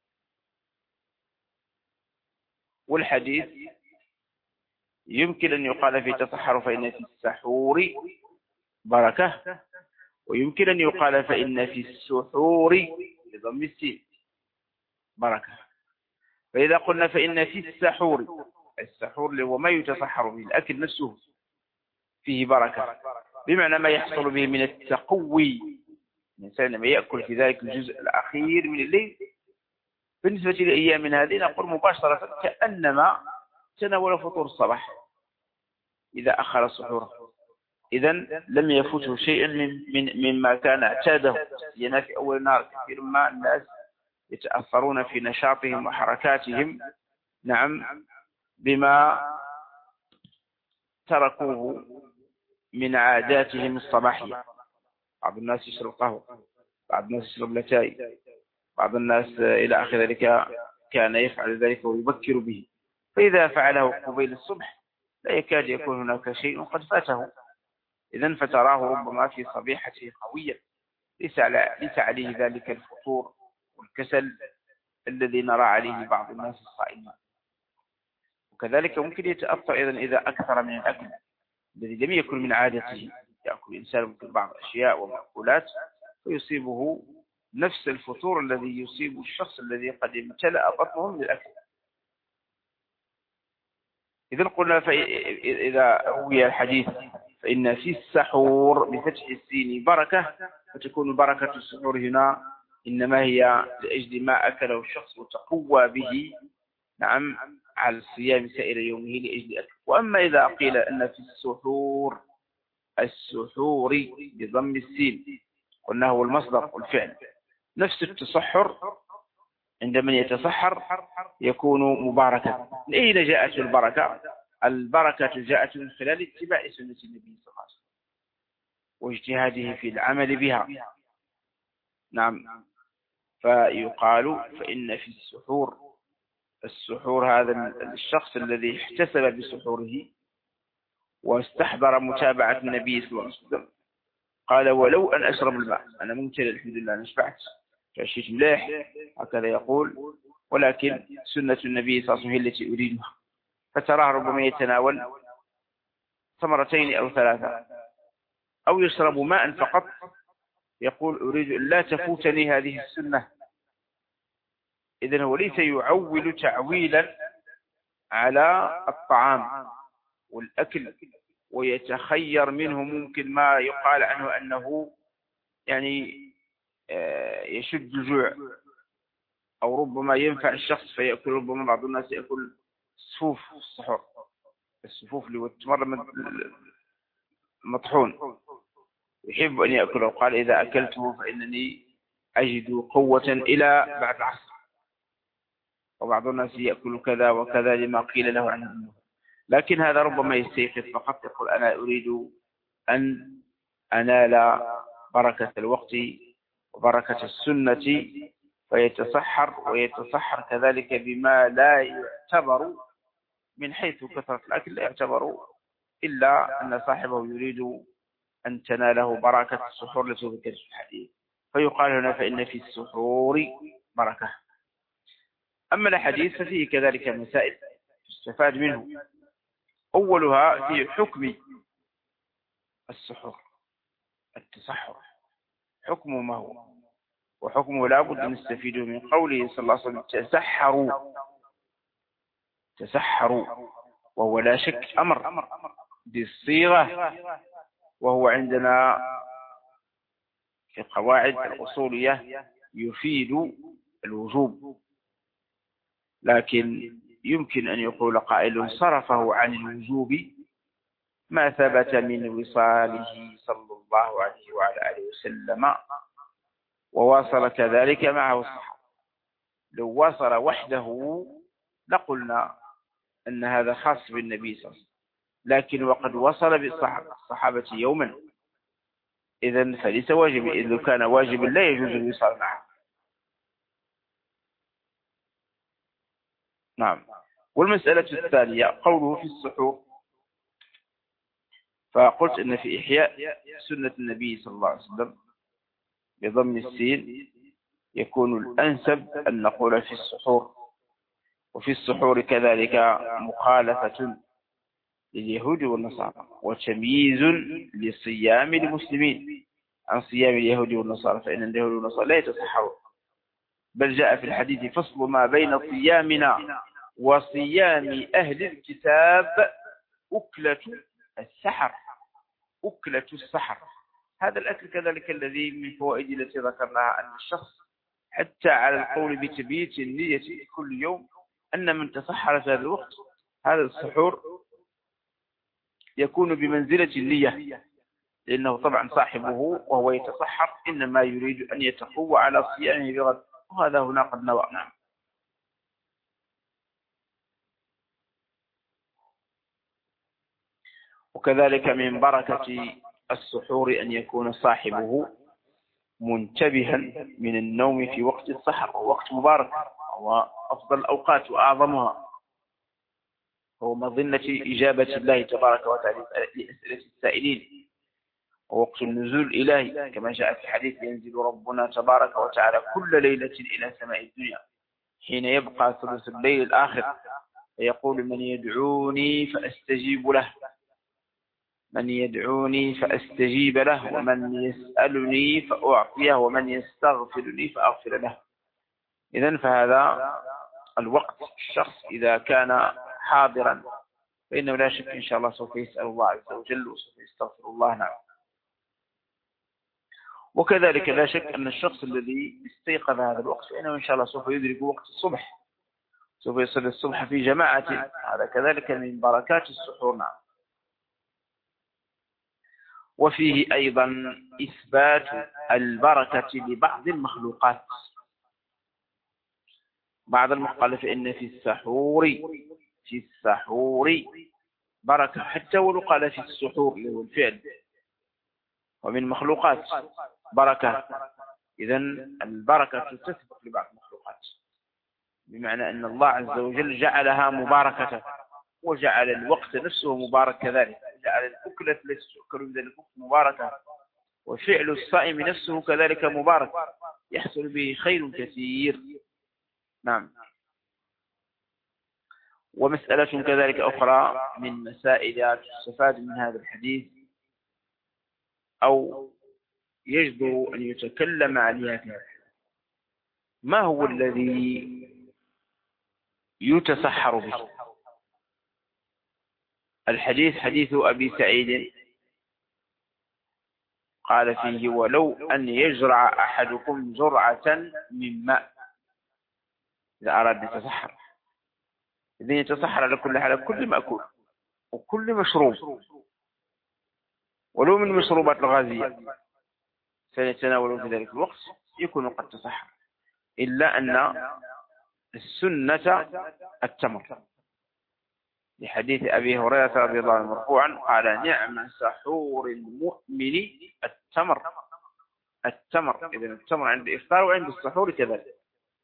والحديث يمكن أن يقال في تسحر فإن في السحور بركة، ويمكن أن يقال فإن في السحور بضم السين بركة. فإذا قلنا فإن في السحور، السحور اللي هو ما يتسحر به الأكل نفسه فيه بركة، بمعنى ما يحصل به من التقوي. الإنسان لما يأكل في ذلك الجزء الأخير من الليل، بالنسبة لأيام من هذه نقول مباشرة كأنما تناول فطور الصباح إذا أخر السحور. إذن لم يفوته شيء من من مما كان اعتاده. لأن في أول النهار كثير ما الناس يتأثرون في نشاطهم وحركاتهم، نعم، بما تركوه من عاداتهم الصباحية. بعض الناس يشرب قهوة، بعض الناس يشرب لاتاي، بعض الناس إلى آخر ذلك كان يفعل ذلك ويبكر به. فإذا فعله قبيل الصبح لا يكاد يكون هناك شيء قد فاته. إذن فتراه ربما في صبيحته قوية، ليس عليه ذلك الفطور والكسل الذي نرى عليه بعض الناس الصائمين. وكذلك ممكن يتأثر أيضا إذا أكثر من الأكل الذي لم يكن من عادته. يأكل الإنسان ممكن بعض الأشياء ومأكولات ويصيبه نفس الفطور الذي يصيب الشخص الذي قد امتلأ بطنه من الأكل. إذن قلنا إذا روي الحديث فإن في السحور بفتح السين بركة، فتكون بركة السحور هنا إنما هي لأجل ما أكله الشخص وتقوى به، نعم، على الصيام سائر يومه لأجل أكل. وأما إذا قيل أن في السحور، السحور بضم السين، قلنا هو المصدر والفعل. نفس التصحر عند من يتصحر يكون مباركا. من أين جاءت البركة؟ البركة جاءت من خلال اتباع سنة النبي صلى الله عليه وسلم واجتهاده في العمل بها. نعم. فيقال فإن في السحور، السحور هذا الشخص الذي احتسب بسحوره واستحضر متابعة النبي صلى الله عليه وسلم قال ولو أن أشرب الماء، أنا ممتلئ الحمد لله، أنا شبعت، عشيت ملاح، هكذا يقول، ولكن سنة النبي صلى الله عليه وسلم هي التي أريدها. فتراه ربما يتناول ثمرتين أو ثلاثة، أو يشرب ماء فقط، يقول أريد أن لا تفوتني هذه السنة. إذن هو ليس يعول تعويلا على الطعام، والأكل ويتخير منه ممكن ما يقال عنه أنه يعني يشد الجوع، أو ربما ينفع الشخص فيأكل، ربما بعض الناس يأكل صفوف السحور، الصفوف اللي هو التمر مطحون، يحب أن يأكله. قال إذا أكلته فإنني أجد قوة إلى بعد العصر. وبعض الناس يأكل كذا وكذا لما قيل له عنه، لكن هذا ربما يستيقظ فقط يقول أنا أريد أن أنال بركة الوقت وبركة السنة، فيتصحر، ويتصحر كذلك بما لا يعتبر من حيث كثرة الأكل، لا يعتبر إلا أن صاحبه يريد أن تناله بركة السحور التي ذكرت في الحديث، فيقال هنا فإن في السحور بركة. أما الحديث ففيه كذلك مسائل تستفاد منه، أولها في حكم السحور، التسحر حكمه ما هو، وحكمه لا بد نستفيد من قوله صلى الله عليه وسلم تسحروا، تسحروا، وهو لا شك أمر بالصيغة، وهو عندنا في القواعد الأصولية يفيد الوجوب، لكن يمكن أن يقول قائل صرفه عن الوجوب ما ثبت من وصاله صلى الله عليه وعلى آله وسلم، وواصل كذلك معه الصحابة. لو واصل وحده لقلنا أن هذا خاص بالنبي صلى الله عليه وسلم، لكن وقد وصل بالصحابة يوما، إذن فليس واجب، إذا كان واجبا لا يجوز الوصال معه. نعم. والمسألة الثانية قوله في السحور، فقلت إن في إحياء سنة النبي صلى الله عليه وسلم بضم السين يكون الأنسب أن نقول في السحور. وفي السحور كذلك مخالفة لليهود والنصارى، وتمييز لصيام المسلمين عن صيام اليهود والنصارى، فإن اليهود والنصارى لا يتسحرون، بل جاء في الحديث فصل ما بين صيامنا وصيام أهل الكتاب أكلة السحر، أكلة السحر. هذا الأكل كذلك الذي من فوائد التي ذكرناها أن الشخص حتى على القول بتبييت النية كل يوم أن من تسحر في هذا الوقت، هذا السحور يكون بمنزلة النية، لأنه طبعا صاحبه وهو يتسحر إنما يريد أن يتقوى على صيامه بغد، وهذا هنا قد نوى. نعم. وكذلك من بركة السحور أن يكون صاحبه منتبها من النوم في وقت السحر، ووقت مبارك وأفضل الأوقات وأعظمها، هو مظنة إجابة الله تبارك وتعالى لأسئلة السائلين، ووقت النزول الإلهي كما جاء في حديث ينزل ربنا تبارك وتعالى كل ليلة إلى سماء الدنيا حين يبقى ثلث الليل الآخر، فيقول من يدعوني فأستجيب له، من يدعوني فأستجيب له، ومن يسألني فأعطيه، ومن يستغفرني فأغفر له. إذن فهذا الوقت الشخص إذا كان حاضرا فإنه لا شك إن شاء الله سوف يسأل الله عز وجل وسوف يستغفر الله. نعم. وكذلك لا شك أن الشخص الذي استيقظ هذا الوقت فإنه إن شاء الله سوف يدرك وقت الصبح، سوف يصلي الصبح في جماعة، هذا كذلك من بركات السحور. نعم. وفيه أيضا إثبات البركة لبعض المخلوقات، بعض المخلوقات، فإن في السحور في السحور بركة، حتى ولو قال في السحور اللي هو الفعل ومن مخلوقات بركة، إذن البركة تثبت لبعض المخلوقات، بمعنى أن الله عز وجل جعلها مباركة، وجعل الوقت نفسه مبارك كذلك، جعل الأكلة التي تؤكل من الوقت مباركة، وفعل الصائم نفسه كذلك مبارك، يحصل به خير كثير. نعم. ومسألة كذلك أخرى من مسائل تستفاد من هذا الحديث أو يجدر أن يتكلم عليها فيها، ما هو الذي يتسحر به؟ الحديث حديث أبي سعيد قال فيه: ولو أن يجرع أحدكم جرعة من ماء إذا أراد أن يتصحر. إذن يتصحر على كل حال كل مأكول وكل مشروب ولو من مشروبات الغازية سيتناول في ذلك الوقت يكون قد تصحر، إلا أن السنة التمر، لحديث أبي هريرة رضي الله عنه مرفوعا قال: نعم سحور المؤمن التمر. التمر إذن التمر عند الإفطار وعند السحور كذلك.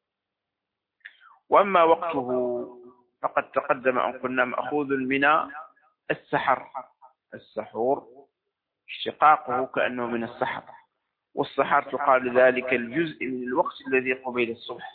وأما وقته فقد تقدم أن قلنا مأخوذ من السحر. السحور اشتقاقه كأنه من السحر، والسحر تقال ذلك الجزء من الوقت الذي قبيل الصبح.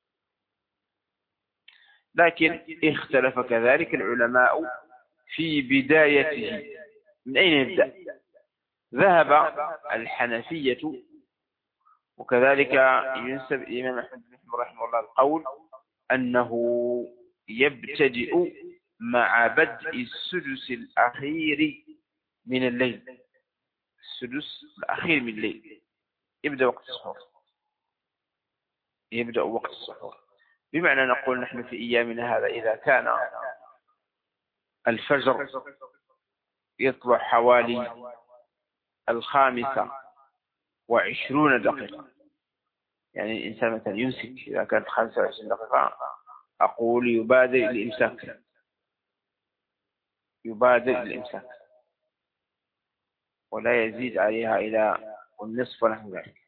لكن اختلف كذلك العلماء في بدايته، من أين يبدأ؟ ذهب الحنفية وكذلك ينسب الإمام أحمد بن حنبل رحمه الله القول أنه يبتدئ مع بدء السدس الأخير من الليل. السدس الأخير من الليل يبدأ وقت السحور، يبدأ وقت السحور. بمعنى نقول نحن في أيامنا هذا إذا كان الفجر يطلع حوالي الخامسة وعشرون دقيقة، يعني الإنسان مثلا يمسك إذا كانت خمسة وعشرين دقيقة أقول يبادر الإمساك، يبادر الإمساك ولا يزيد عليها إلى النصف ونحو ذلك.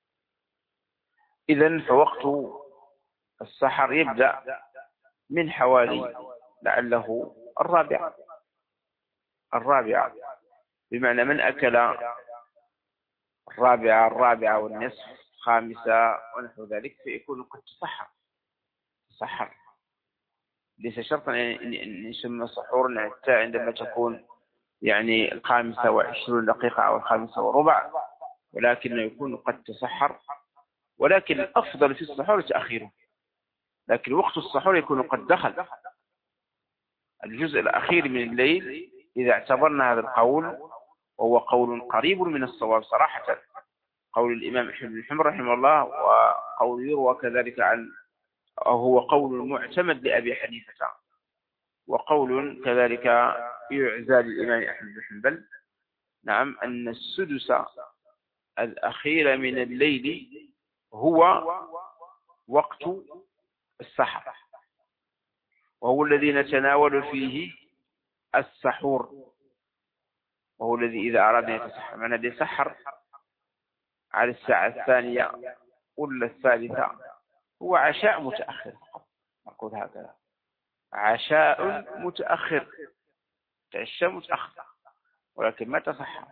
إذن فوقت السحر يبدأ من حوالي لعله الرابعة الرابعة بمعنى من أكل الرابعة الرابعة والنصف خامسة ونحو ذلك فيكون قد تسحر. تسحر ليس شرطا أن يسمى سحور حتى عندما تكون يعني الخامسة وعشرون دقيقة أو الخامسة وربع، ولكن يكون قد تسحر. ولكن الأفضل في السحور تأخيره، لكن وقت السحور يكون قد دخل الجزء الأخير من الليل إذا اعتبرنا هذا القول، وهو قول قريب من الصواب صراحة، قول الإمام أحمد بن حنبل رحمه الله، وقول يروى كذلك عن أو هو قول معتمد لأبي حنيفة، وقول كذلك يعزى للإمام أحمد بن حنبل. نعم، أن السدس الأخير من الليل هو وقت السحر، وهو الذي نتناول فيه السحور، وهو الذي إذا أراد أن يتسحر من يتسحر على الساعة الثانية ولا الثالثة هو عشاء متأخر، نقول هكذا عشاء متأخر، تعشى متأخر ولكن ما تسحر.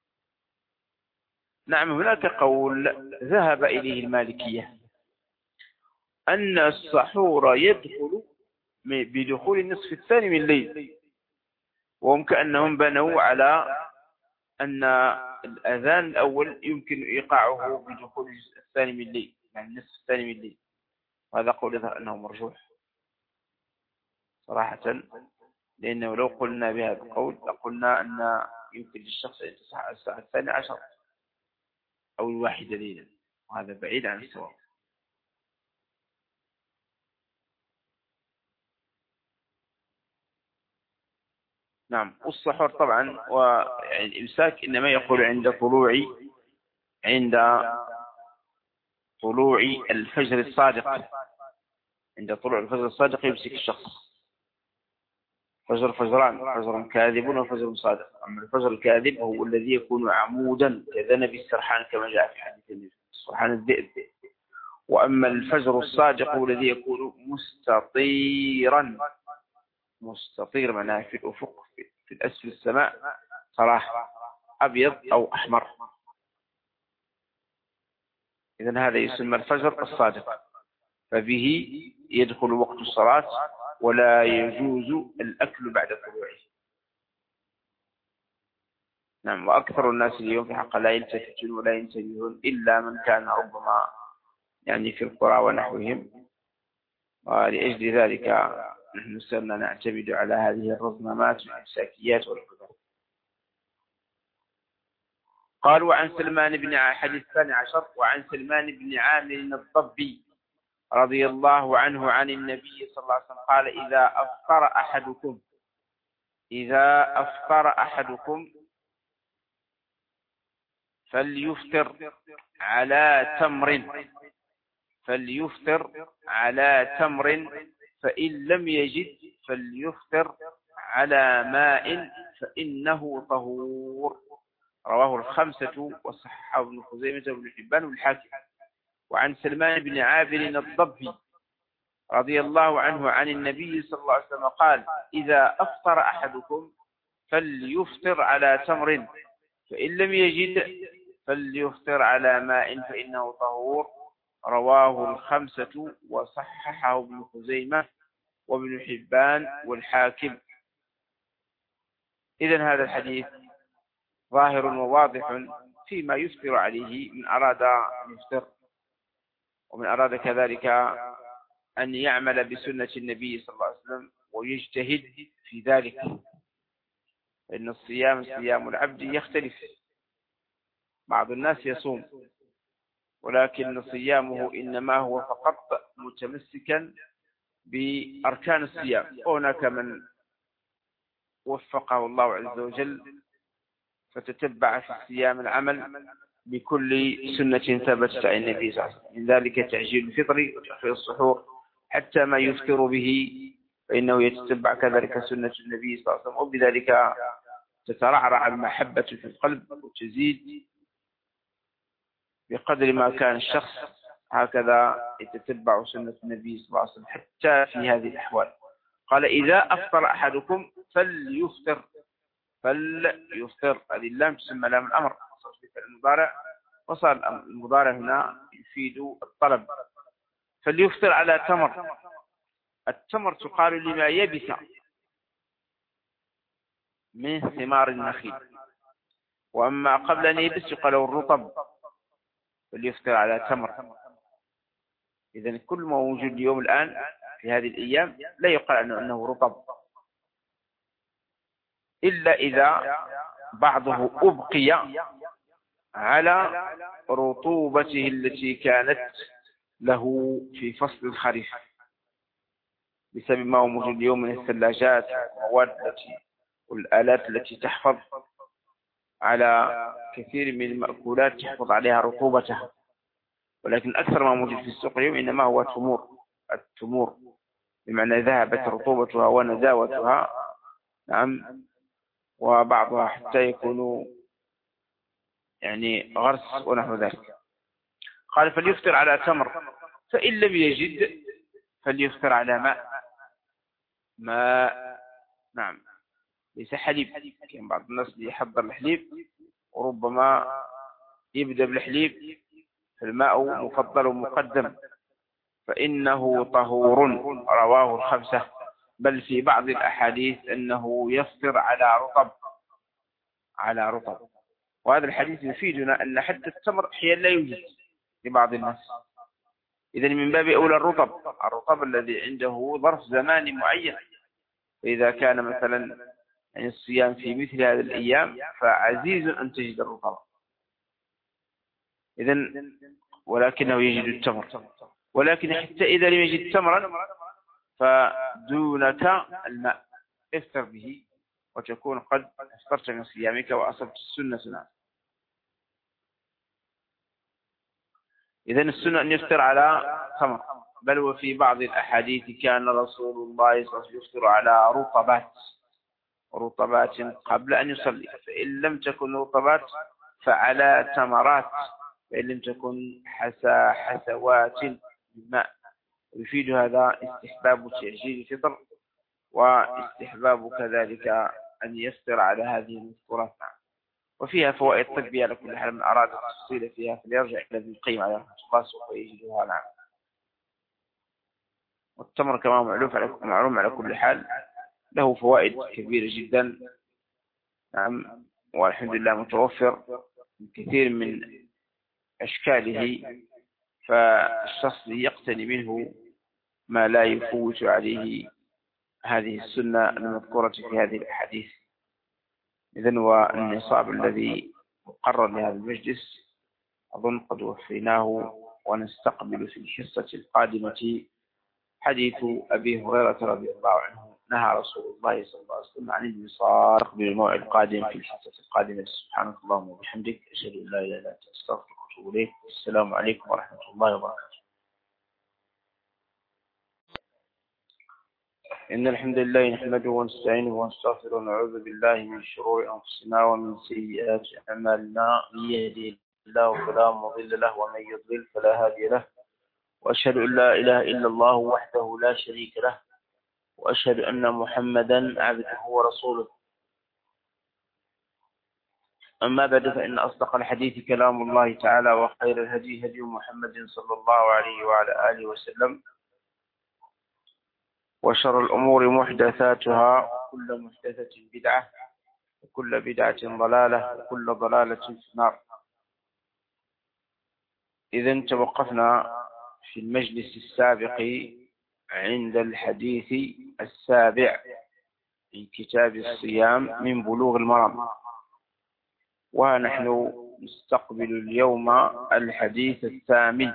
نعم، هناك قول ذهب إليه المالكية أن السحور يدخل بدخول النصف الثاني من الليل، وهم كأنهم بنوا على أن الأذان الأول يمكن إيقاعه بدخول الجزء الثاني من الليل، يعني النصف الثاني من الليل، وهذا قول يظهر أنه مرجوح صراحة، لأنه لو قلنا بهذا القول لقلنا أن يمكن للشخص أن يتصحى الساعة الثانية عشر أو الواحدة ليلا، وهذا بعيد عن الصواب. نعم، والسحور طبعا والإمساك إنما يقول عند طلوع عند طلوع الفجر الصادق، عند طلوع الفجر الصادق يمسك الشخص. فجر فجران، فجر كاذب وفجر صادق. أما الفجر الكاذب هو الذي يكون عمودا كذنب السرحان كما جاء في حديث النبي سرحان الذئب. وأما الفجر الصادق هو الذي يكون مستطيرا، مستطير معناه في الأفق في الأسفل السماء صراحة أبيض أو أحمر. إذن هذا يسمى الفجر الصادق، فبه يدخل وقت الصلاة ولا يجوز الأكل بعد طلوعه. نعم، وأكثر الناس اليوم في حق لا يلتفتون ولا ينتبهون إلا من كان ربما يعني في القرى ونحوهم، ولأجل ذلك نحن صرنا نعتمد على هذه الرزمامات والإمساكيات والحدود. قال وعن سلمان بن حديث الثاني عشر وعن سلمان بن عامر الضبي رضي الله عنه عن النبي صلى الله عليه وسلم قال إذا أفطر أحدكم إذا أفطر أحدكم فليفطر على تمر فليفطر على تمر فإن لم يجد فليفطر على ماء فإنه طهور. رواه الخمسة وصححه ابن خزيمة وابن حبان والحاكم. وعن سلمان بن عامر الضبي رضي الله عنه عن النبي صلى الله عليه وسلم قال إذا أفطر أحدكم فليفطر على تمر فإن لم يجد فليفطر على ماء فإنه طهور. رواه الخمسة وصححه ابن خزيمة وابن حبان والحاكم. إذن هذا الحديث ظاهر وواضح فيما يفطر عليه من أراد أن يفطر ومن أراد كذلك أن يعمل بسنة النبي صلى الله عليه وسلم ويجتهد في ذلك، إن الصيام صيام العبد يختلف. بعض الناس يصوم ولكن صيامه إنما هو فقط متمسكا بأركان الصيام، وهناك من وفقه الله عز وجل فتتبع في الصيام العمل بكل سنة ثبتت عن النبي صلى الله عليه وسلم، من ذلك تعجيل الفطر وتأخير السحور حتى ما يفطر به فإنه يتتبع كذلك سنة النبي صلى الله عليه وسلم، وبذلك تترعرع المحبة في القلب وتزيد بقدر ما كان الشخص هكذا يتتبع سنة النبي صلى الله عليه وسلم حتى في هذه الأحوال. قال إذا أفطر أحدكم فليفطر فليفطر هذه اللام تسمى لام الأمر المضارع، وصار المضارع هنا يفيد الطلب. فليفطر على تمر، التمر تقال لما يبس من ثمار النخيل، وأما قبل أن يبس يقال الرطب. فليفطر على تمر. إذن كل ما موجود اليوم الآن في هذه الأيام لا يقال عنه أنه رطب، إلا إذا بعضه أبقي على رطوبته التي كانت له في فصل الخريف بسبب ما هو موجود اليوم من الثلاجات والمواد التي والآلات التي تحفظ على كثير من المأكولات تحفظ عليها رطوبتها. ولكن أكثر ما موجود في السوق اليوم إنما هو تمور، التمور بمعنى ذهبت رطوبتها ونداوتها، نعم، وبعضها حتى يكون يعني غرس ونحو ذلك. قال فليفطر على تمر فإن لم يجد فليفطر على ماء. ماء نعم ليس حليب، كان بعض الناس يحضر الحليب وربما يبدأ بالحليب، فالماء مفضل ومقدم فإنه طهور. رواه الخمسة، بل في بعض الأحاديث أنه يفطر على رطب على رطب. وهذا الحديث يفيدنا أن حتى التمر أحيانا لا يوجد لبعض الناس، إذن من باب أولى الرطب الرطب الذي عنده ظرف زمان معين. فإذا كان مثلا يعني الصيام في مثل هذه الأيام فعزيز أن تجد الرطب، إذن ولكنه يجد التمر. ولكن حتى إذا لم يجد تمرا فدونك الماء افطر به وتكون قد افطرت من صيامك وأصبت السنة. نعم. إذن السنة أن يفطر على تمر، بل وفي بعض الأحاديث كان رسول الله صلى الله عليه وسلم يفطر على رطبات رطبات قبل أن يصلي، فإن لم تكن رطبات فعلى تمرات، فإن لم تكن حسا حسوات الماء. يفيد هذا استحباب تعجيل الفطر واستحباب كذلك أن يفطر على هذه المذكورات. وفيها فوائد طبية على كل حال، من أراد التفصيل فيها فليرجع إلى ابن القيم على رحمه الله ويجدها. نعم. والتمر كما معلوم على كل حال له فوائد كبيرة جدا، نعم، والحمد لله متوفر من كثير من أشكاله، فالشخص يقتني منه ما لا يفوت عليه هذه السنة المذكورة في هذه الأحاديث. إذن والنصاب الذي مقرر لهذا المجلس أظن قد وفيناه، ونستقبل في الحصة القادمة حديث أبي هريرة رضي الله عنه نهى رسول الله صلى الله عليه وسلم عن الوصال. نستقبل الموعد القادم في الحصة القادمة. سبحانك اللهم وبحمدك، أشهد أن لا إله إلا أنت، أستغفرك وأتوب إليك. السلام عليكم ورحمة الله وبركاته. إن الحمد لله نحمده ونستعينه ونستغفره ونعوذ بالله من شرور أنفسنا ومن سيئات أعمالنا. من يهده الله فلا مضل له ومن يضلل فلا هادي له، وأشهد أن لا إله إلا الله وحده لا شريك له، وأشهد أن محمدا عبده ورسوله. أما بعد، فإن أصدق الحديث كلام الله تعالى، وخير الهدي هدي محمد صلى الله عليه وعلى آله وسلم، وشر الأمور محدثاتها، وكل محدثة بدعة، وكل بدعة ضلالة، وكل ضلالة في النار. إذن توقفنا في المجلس السابق عند الحديث السابع في كتاب الصيام من بلوغ المرام، ونحن نستقبل اليوم الحديث الثامن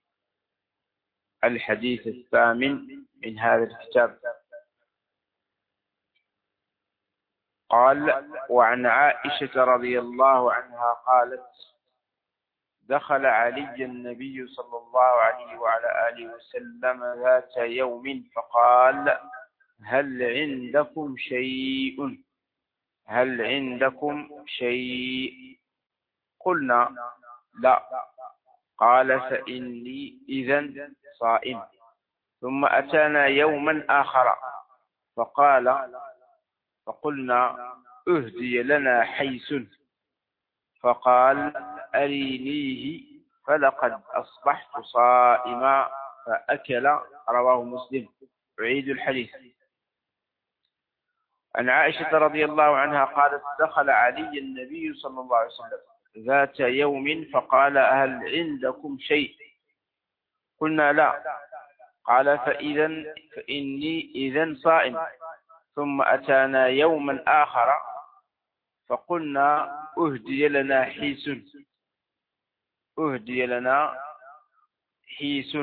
الحديث الثامن من هذا الكتاب. قال: وعن عائشة رضي الله عنها قالت: دخل علي النبي صلى الله عليه وعلى آله وسلم ذات يوم فقال: هل عندكم شيء هل عندكم شيء قلنا: لا. قال: فإني إذن صائم. ثم أتانا يوما آخر فقال فقلنا: اهدي لنا حيث. فقال: أرينيه فلقد أصبحت صائما فأكل. رواه مسلم. أعيد الحديث. عن عائشة رضي الله عنها قالت: دخل علي النبي صلى الله عليه وسلم ذات يوم فقال: هل عندكم شيء؟ قلنا: لا. قال: فإذن فإني إذن صائم. ثم أتانا يوما آخر فقلنا: أهدي لنا حيس أهدي لنا حيس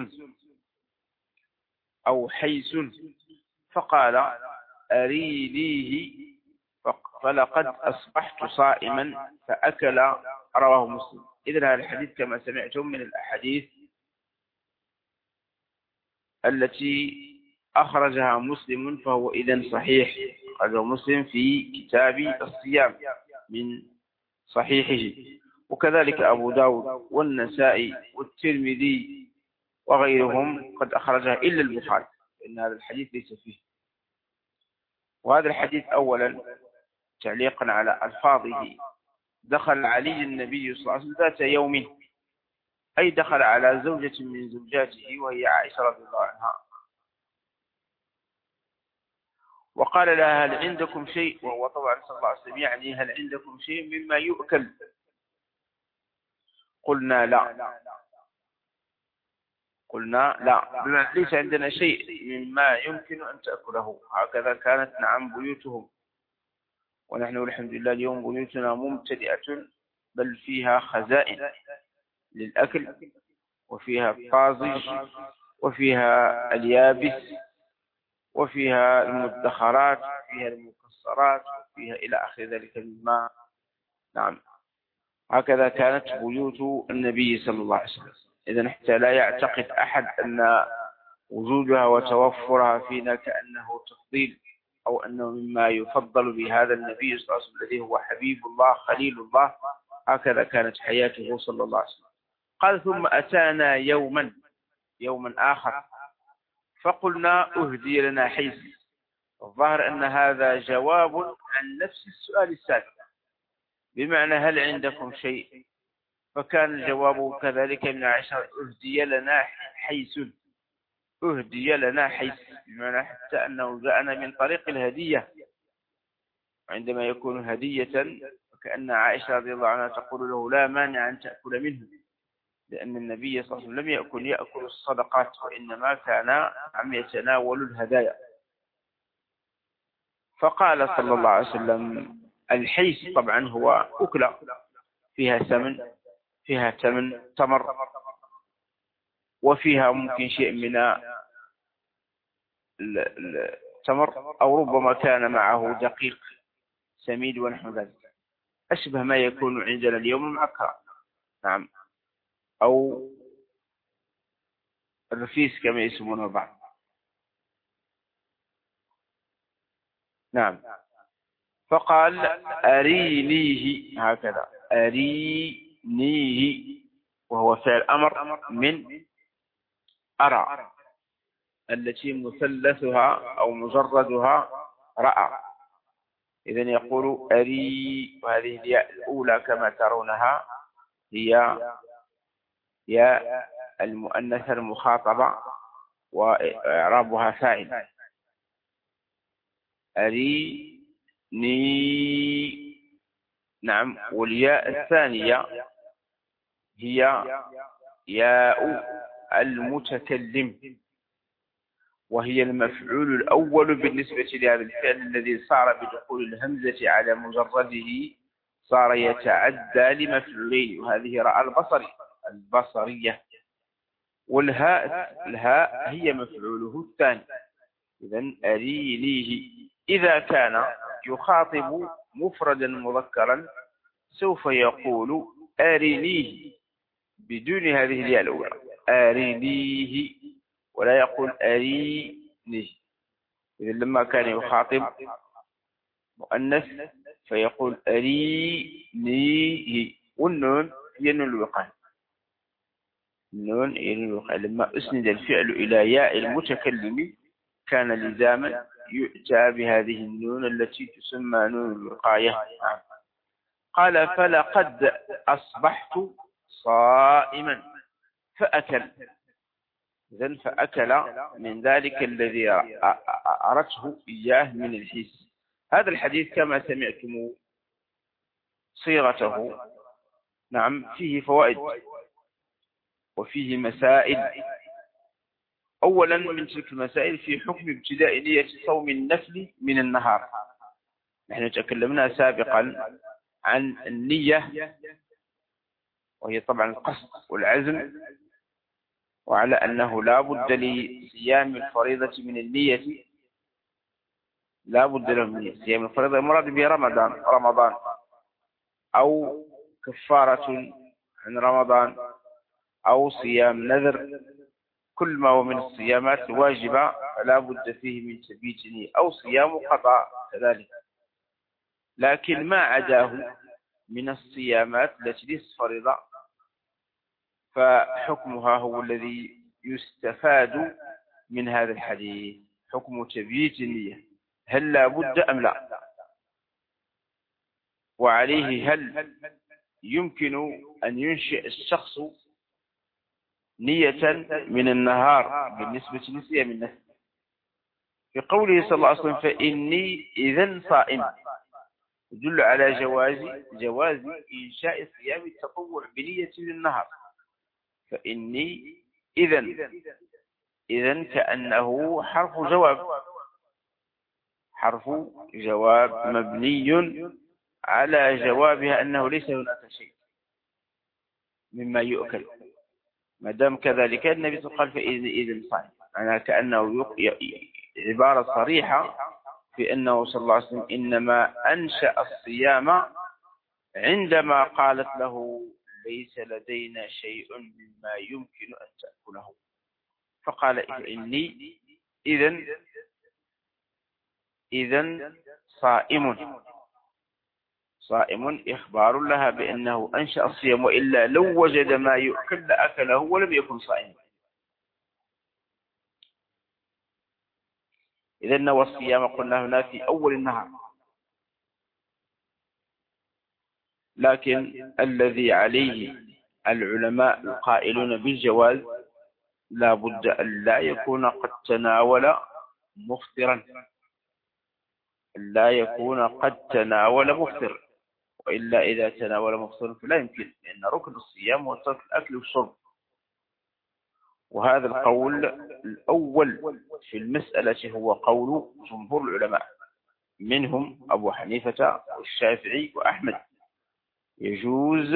أو حيس. فقال: أرينيه فلقد أصبحت صائما فأكل. رواه مسلم. إذن هذا الحديث كما سمعتم من الأحاديث التي أخرجها مسلم، فهو إذن صحيح. أخرجه مسلم في كتاب الصيام من صحيحه، وكذلك أبو داود والنسائي والترمذي وغيرهم قد أخرجها إلا البخاري، إن هذا الحديث ليس فيه. وهذا الحديث أولا تعليقا على ألفاظه: دخل علي النبي صلى الله عليه وسلم ذات يوم، أي دخل على زوجة من زوجاته وهي عائشة رضي الله عنها، وقال لها: هل عندكم شيء؟ وهو طبعا صلى الله عليه وسلم يعني: هل عندكم شيء مما يؤكل؟ قلنا: لا. قلنا: لا، بما ليس عندنا شيء مما يمكن أن تأكله. هكذا كانت نعم بيوتهم، ونحن الحمد لله اليوم بيوتنا ممتلئة، بل فيها خزائن للأكل، وفيها الطازج، وفيها اليابس، وفيها المدخرات، وفيها المكسرات، وفيها إلى آخر ذلك مما. نعم، هكذا كانت بيوت النبي صلى الله عليه وسلم. إذن حتى لا يعتقد أحد أن وجودها وتوفرها فينا كأنه تفضيل، أو أنه مما يفضل بهذا النبي صلى الله عليه وسلم الذي هو حبيب الله خليل الله. هكذا كانت حياته صلى الله عليه وسلم. قال: ثم أتانا يوما يوما آخر فقلنا: أهدي لنا حيث. الظاهر أن هذا جواب عن نفس السؤال السابق، بمعنى: هل عندكم شيء؟ فكان الجواب كذلك من عائشة: أهدي لنا حيث أهدي لنا حيث بمعنى حتى أنه جاءنا من طريق الهدية. عندما يكون هدية فكأن عائشة رضي الله عنها تقول له: لا مانع أن تأكل منه، لأن النبي صلى الله عليه وسلم لم يأكل يأكل الصدقات، وإنما كان عم يتناول الهدايا. فقال صلى الله عليه وسلم الحيس طبعا هو أكلة فيها سمن، فيها تمن تمر، وفيها ممكن شيء من التمر، أو ربما كان معه دقيق سميد ونحو ذلك، أشبه ما يكون عندنا اليوم المعكر، نعم، أو الرفيس كما يسمونه بعض. نعم. فقال أرينيه، هكذا أرينيه، وهو فعل أمر من أرى، التي مثلثها أو مجردها رأى. إذن يقول أري، وهذه الياء الأولى كما ترونها هي ياء المؤنث المخاطبة، وإعرابها فاعل. أريني، نعم. والياء الثانية هي ياء المتكلم، وهي المفعول الأول بالنسبة لهذا الفعل الذي صار بدخول الهمزة على مجرده، صار يتعدى لمفعولين، وهذه راء البصري البصرية. والهاء الهاء هي مفعوله الثاني. إذن أرينيه إذا كان يخاطب مفردا مذكرا سوف يقول أرينيه بدون هذه الياء الأولى، أرينيه، ولا يقول أرينيه. إذن لما كان يخاطب مؤنث فيقول أرينيه، والنون هي النون الوقاية، النون هي النون الوقاية. لما أسند الفعل إلى ياء المتكلم كان لزاما يؤتى بهذه النون التي تسمى نون الوقاية. قال فلقد أصبحت صائما فأكل. إذن فأكل من ذلك الذي أردته إياه من الحس. هذا الحديث كما سمعتم صيغته، نعم، فيه فوائد وفيه مسائل. أولا من تلك المسائل في حكم ابتداء نية صوم النفل من النهار. نحن تكلمنا سابقا عن النية، وهي طبعا القصد والعزم، وعلى أنه لا بد لصيام الفريضة من النية، لا بد له من صيام الفريضة المراد به رمضان رمضان أو كفارة عن رمضان أو صيام نذر، كل ما هو من الصيامات الواجبة فلا بد فيه من تبييت نية، أو صيام قضاء كذلك. لكن ما عداه من الصيامات التي ليست فريضة فحكمها هو الذي يستفاد من هذا الحديث، حكم تبييت النية، هل لا بد أم لا؟ وعليه هل يمكن أن ينشئ الشخص نية من النهار بالنسبة لصيام النفل؟ في قوله صلى الله عليه وسلم فإني إذن صائم، يدل على جواز جواز إنشاء صيام التطوع بنية للنهار. فإني إذن، إذن كأنه حرف جواب، حرف جواب مبني على جوابها أنه ليس هناك شيء مما يؤكل. ما دام كذلك النبي صلى الله عليه وسلم قال فإذن إذن صائم، يعني كأنه عبارة صريحة في أنه صلى الله عليه وسلم إنما أنشأ الصيام عندما قالت له ليس لدينا شيء مما يمكن أن تأكله، فقال إني إذن إذن صائم. صائم إخبار لها بأنه أنشأ الصيام، وإلا لو وجد ما يؤكل لأكله ولم يكن صائما. إذن نوى الصيام قلنا هنا في أول النهار، لكن الذي عليه العلماء القائلون بالجواز لا بد أن لا يكون قد تناول مفطرا، لا يكون قد تناول مفطر، وإلا إذا تناول مفطر فلا يمكن، لأن ركن الصيام هو ترك الأكل والشرب. وهذا القول الأول في المسألة هو قول جمهور العلماء. منهم أبو حنيفة والشافعي وأحمد يجوز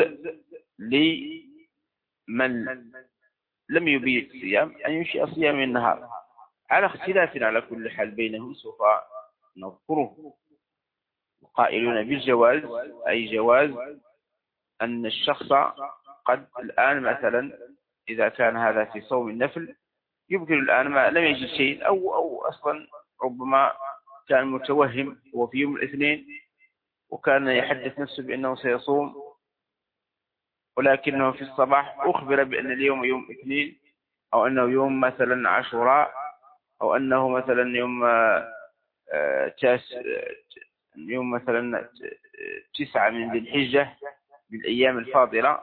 لمن لم يبيت الصيام أن ينشئ صيام النهار على اختلاف على كل حال بينهم، سوف نذكره. قائلون بالجواز أي جواز أن الشخص قد الآن مثلا إذا كان هذا في صوم النفل يمكن الآن ما لم يجد شيء، أو أو أصلا ربما كان متوهم وفي يوم الاثنين وكان يحدث نفسه بأنه سيصوم، ولكنه في الصباح أخبر بأن اليوم يوم اثنين، أو أنه يوم مثلا عاشوراء، أو أنه مثلا يوم تاس يوم مثلا تسعة من ذي الحجة من الأيام الفاضلة،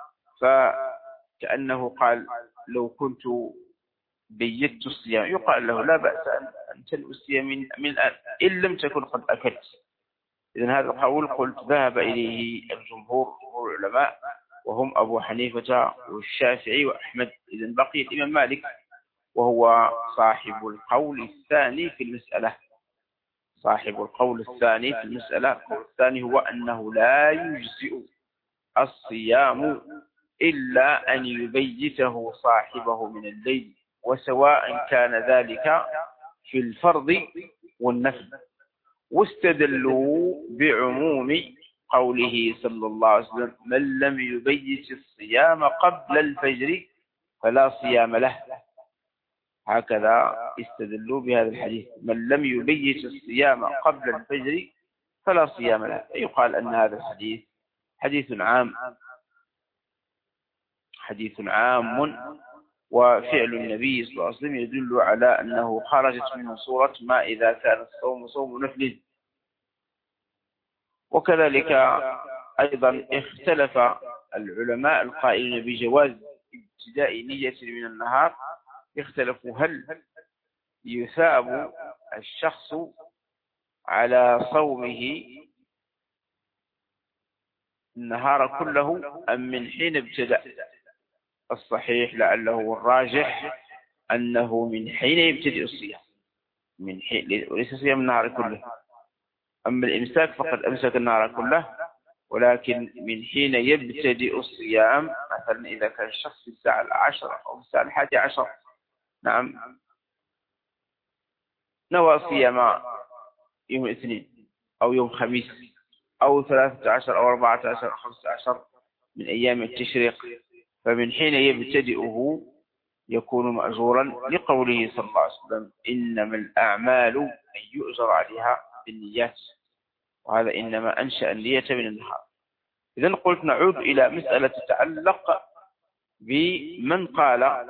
فكأنه قال لو كنت بيت الصيام، يقال له لا بأس أن تنوي الصيام من من الآن إن لم تكن قد أكلت. إذن هذا القول قلت ذهب إليه الجمهور جمهور العلماء وهم أبو حنيفة والشافعي وأحمد. إذن بقي الإمام مالك وهو صاحب القول الثاني في المسألة. صاحب القول الثاني في المسألة القول الثاني هو أنه لا يجزئ الصيام إلا أن يبيته صاحبه من الليل، وسواء كان ذلك في الفرض والنفل. واستدلوا بعموم قوله صلى الله عليه وسلم من لم يبيت الصيام قبل الفجر فلا صيام له. هكذا استدلوا بهذا الحديث من لم يبيت الصيام قبل الفجر فلا صيام له. يقال أن هذا الحديث حديث عام حديث عام وفعل النبي صلى الله عليه وسلم يدل على أنه خرجت منه صورة ما إذا كان الصوم صوم نفل. وكذلك أيضا اختلف العلماء القائلين بجواز ابتداء نية من النهار، اختلفوا هل يثاب الشخص على صومه النهار كله أم من حين ابتدأ. الصحيح لعله الراجح أنه من حين يبتدئ الصيام، من حين وليس صيام النهار كله. أما الإمساك فقد أمسك النهار كله، ولكن من حين يبتدئ الصيام مثلا إذا كان الشخص في الساعة العشرة أو في الساعة الحادية عشر نعم نوى صيام يوم الاثنين أو يوم خميس أو ثلاثة عشر أو أربعة عشر أو خمسة عشر من أيام التشريق، فمن حين يبتدئه يكون مأجورا لقوله صلى الله عليه وسلم إنما الأعمال أن يؤجر عليها بالنيات، وهذا إنما أنشأ النية من النهار. إذن قلت نعود إلى مسألة تتعلق بمن قال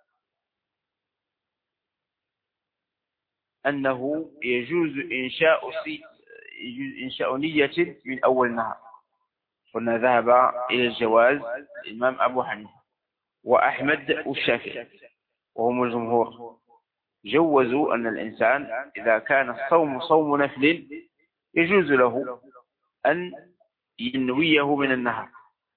أنه يجوز إنشاء يجوز إنشاء نية من أول النهار. قلنا ذهب إلى الجواز الإمام أبو حنيفة وأحمد والشافعي وهم الجمهور، جوزوا أن الإنسان إذا كان الصوم صوم نفل يجوز له أن ينويه من النهار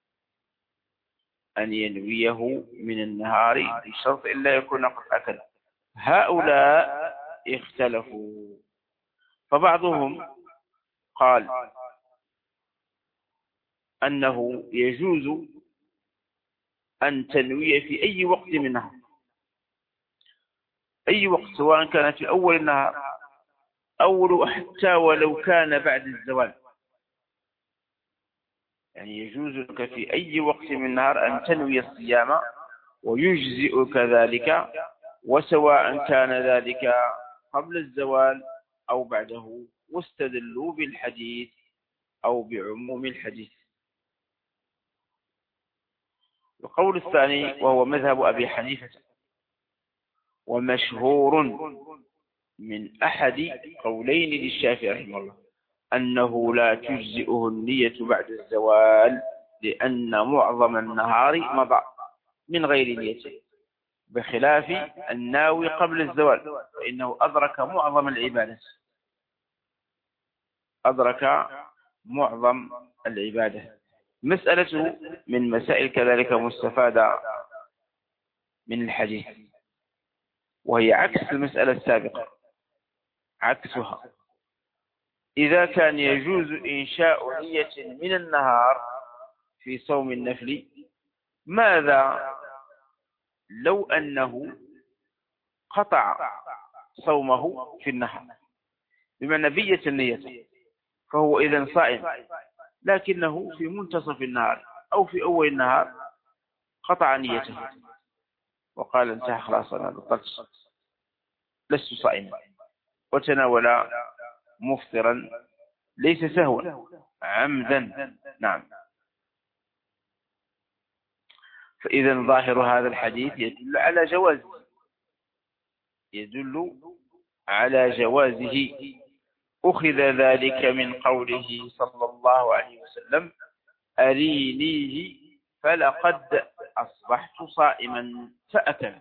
أن ينويه من النهار بشرط إلا يكون قد أكل. هؤلاء اختلفوا، فبعضهم قال أنه يجوز أن تنوي في أي وقت من النهار، أي وقت سواء كان في أول النهار أو حتى ولو كان بعد الزوال، يعني يجوز لك في أي وقت من النهار أن تنوي الصيام ويجزئك ذلك، وسواء كان ذلك قبل الزوال أو بعده. واستدلوا بالحديث أو بعموم الحديث. القول الثاني وهو مذهب أبي حنيفة ومشهور من أحد قولين للشافعي رحمه الله أنه لا تجزئه النية بعد الزوال، لأن معظم النهار مضى من غير نية، بخلاف الناوي قبل الزوال فإنه أدرك معظم العبادة أدرك معظم العبادة. مسألة من مسائل كذلك مستفادة من الحديث، وهي عكس المسألة السابقة، عكسها. إذا كان يجوز إنشاء نية من النهار في صوم النفل، ماذا لو أنه قطع صومه في النهار، بمعنى بيت النية، فهو إذن صائم، لكنه في منتصف النهار أو في أول النهار قطع نيته وقال انتهى خلاص أنا بطلت لست صائما، وتناول مفطرا ليس سهوا عمدا. نعم. فإذا ظاهر هذا الحديث يدل على جوازه يدل على جوازه أخذ ذلك من قوله صلى الله عليه وسلم: أرينيه فلقد أصبحت صائما فأكل.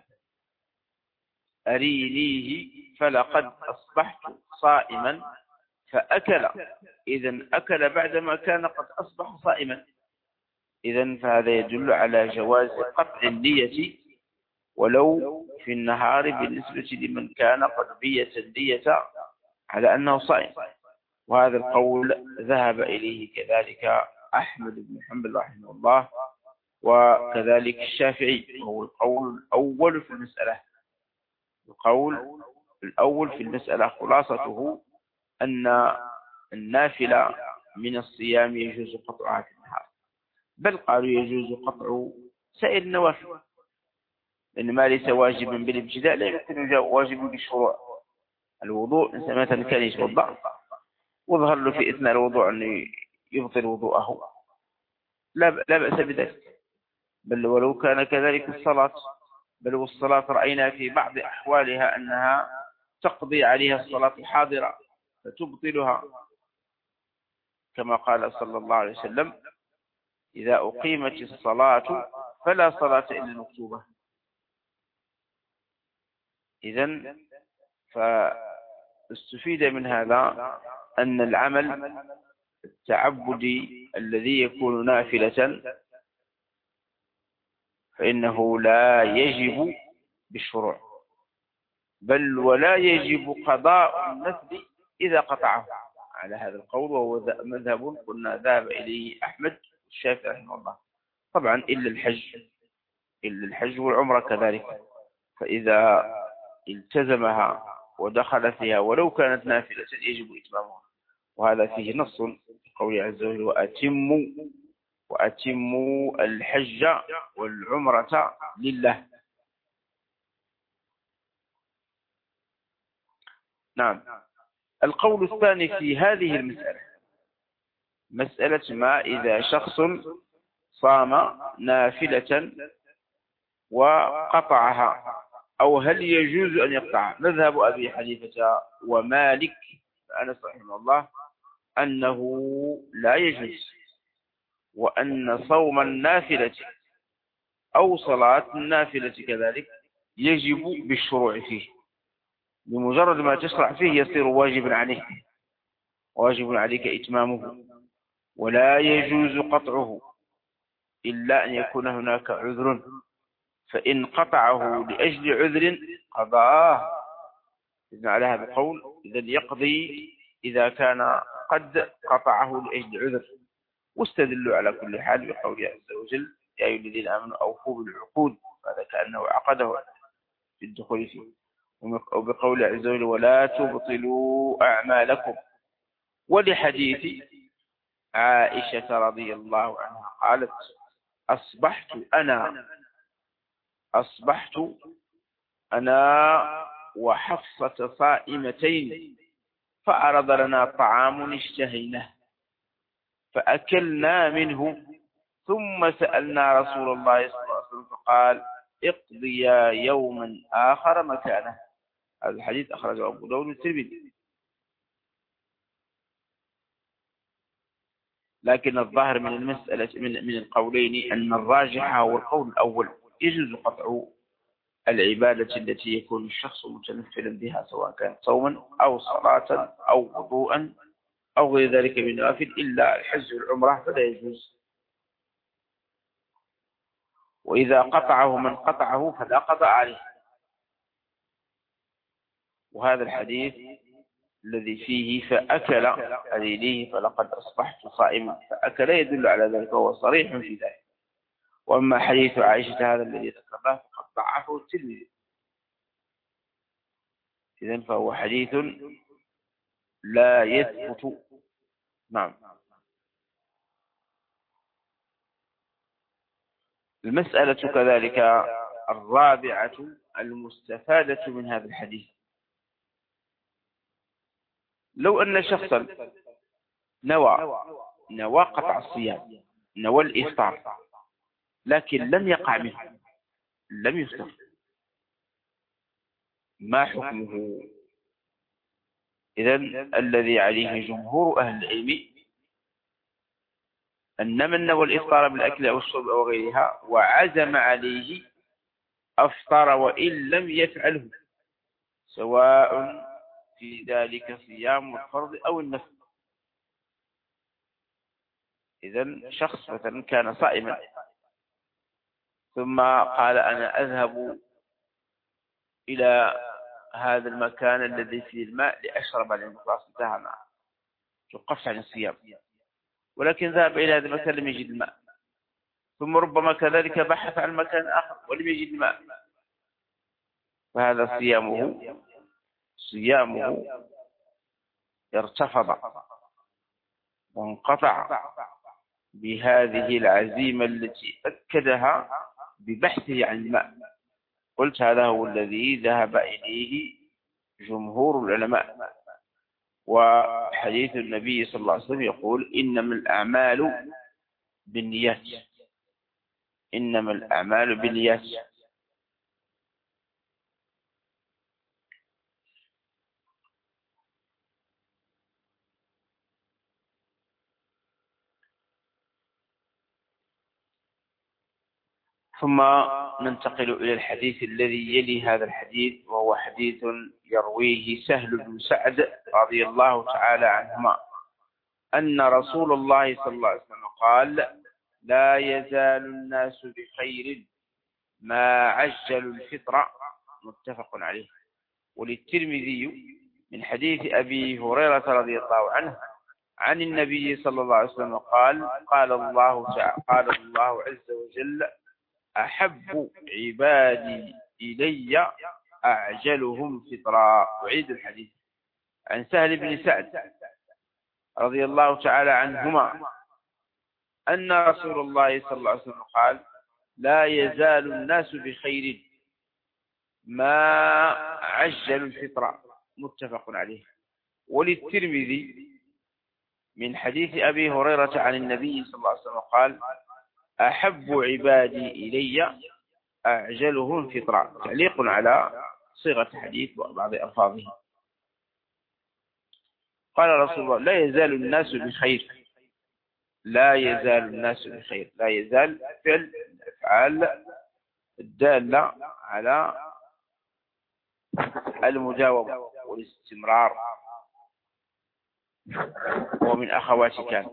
أرينيه فلقد أصبحت صائما فأكل، إذن أكل بعدما كان قد أصبح صائما. إذن فهذا يدل على جواز قطع النية ولو في النهار بالنسبة لمن كان قد بيت النية على أنه صائم. وهذا القول ذهب إليه كذلك أحمد بن حنبل رحمه الله وكذلك الشافعي، وهو القول الأول في المسألة. القول الأول في المسألة خلاصته أن النافلة من الصيام يجوز قطعها في النهار، بل قالوا يجوز قطع سائر النوافل، لأن ما ليس واجبا بالابتداء لا يمكن واجبا بالشروع. الوضوء إنسان مثلا كان يتوضأ وظهر له في إثناء الوضوء أنه يبطل وضوءه، لا لا بأس بذلك. بل ولو كان كذلك الصلاة، بل والصلاة رأينا في بعض أحوالها أنها تقضي عليها الصلاة الحاضرة فتبطلها، كما قال صلى الله عليه وسلم: إذا أقيمت الصلاة فلا صلاة إلا المكتوبة. إذن فاستفيد من هذا أن العمل التعبدي الذي يكون نافلة فإنه لا يجب بالشروع، بل ولا يجب قضاء النفل إذا قطعه، على هذا القول، وهو مذهب قلنا ذهب إليه أحمد الشافعي رحمه الله. طبعا إلا الحج، إلا الحج والعمرة كذلك، فإذا التزمها ودخل فيها ولو كانت نافلة يجب إتمامها. وهذا فيه نص قوله عز وجل: وأتموا وأتموا الحج والعمرة لله. نعم. القول الثاني في هذه المسألة مسألة ما إذا شخص صام نافلة وقطعها، أو هل يجوز أن يقطعها. مذهب أبي حنيفة ومالك أنس رحمه الله أنه لا يجوز، وأن صوم النافلة أو صلاة النافلة كذلك يجب بالشروع فيه، بمجرد ما تشرع فيه يصير واجبا عليك، واجب عليك إتمامه، ولا يجوز قطعه إلا أن يكون هناك عذر، فإن قطعه لأجل عذر قضاه. إذن على هذا القول إذن يقضي إذا كان قد قطعه لأجل عذر. واستدلوا على كل حال بقوله عز وجل: يا أيها الذين آمنوا أوفوا بالعقود، هذا كأنه عقده في الدخول فيه. وبقوله عز وجل: ولا تبطلوا أعمالكم. ولحديث عائشة رضي الله عنها قالت: أصبحت أنا أصبحت أنا وحفصة صائمتين، فعرض لنا طعام اشتهيناه فأكلنا منه، ثم سألنا رسول الله صلى الله عليه وسلم فقال: اقضيا يوما آخر مكانه. هذا الحديث أخرجه أبو داود والترمذي. لكن الظاهر من المسألة من من القولين أن الراجح هو القول الأول، يجوز قطع العبادة التي يكون الشخص متنفلا بها، سواء كانت صوما أو صلاة أو وضوءا أو غير ذلك من النوافل، إلا الحج والعمرة فلا يجوز. وإذا قطعه من قطعه فلا قضاء عليه. وهذا الحديث الذي فيه فأكل قليله فلقد أصبحت صائما، فأكل يدل على ذلك وهو صريح في ذلك. وأما حديث عائشة هذا الذي ذكرناه فقد ضعفه الترمذي، إذن فهو حديث لا يثبت. نعم. المسألة كذلك الرابعة المستفادة من هذا الحديث، لو أن شخصا نوى نوى قطع الصيام، نوى الإفطار، لكن لم يقع منه، لم يفطر، ما حكمه؟ إذن الذي عليه جمهور أهل العلم أن من نوى الإفطار بالأكل أو الشرب أو غيرها وعزم عليه أفطر وإن لم يفعله، سواء في ذلك صيام الفرض أو النفل. إذن شخص مثلا كان صائما ثم قال أنا أذهب إلى هذا المكان الذي فيه الماء لأشرب لأن خلاص انتهى معه، توقفت عن الصيام، ولكن ذهب إلى هذا المكان لم يجد الماء، ثم ربما كذلك بحث عن مكان آخر ولم يجد الماء، فهذا صيامه صيامه ارتفض وانقطع بهذه العزيمة التي أكدها ببحثه عن الماء. قلت هذا هو الذي ذهب إليه جمهور العلماء. وحديث النبي صلى الله عليه وسلم يقول إنما الأعمال بالنيات، إنما الأعمال بالنيات. ثم ننتقل إلى الحديث الذي يلي هذا الحديث، وهو حديث يرويه سهل بن سعد رضي الله تعالى عنهما أن رسول الله صلى الله عليه وسلم قال لا يزال الناس بخير ما عجلوا الفطر، متفق عليه. وللترمذي من حديث أبي هريرة رضي الله عنه عن النبي صلى الله عليه وسلم قال قال الله تعالى قال الله عز وجل أحب عبادي إلي أعجلهم فطرا. أعيد الحديث عن سهل بن سعد رضي الله تعالى عنهما أن رسول الله صلى الله عليه وسلم قال لا يزال الناس بخير ما عجلوا الفطر، متفق عليه. وللترمذي من حديث أبي هريرة عن النبي صلى الله عليه وسلم قال أحب عبادي إلي أعجلهم فطرا، تعليق على صيغة الحديث وبعض ألفاظه. قال رسول الله لا يزال الناس بخير، لا يزال الناس بخير، لا يزال فعل أفعال الدالة على المجاوبة والاستمرار، ومن أخوات كان.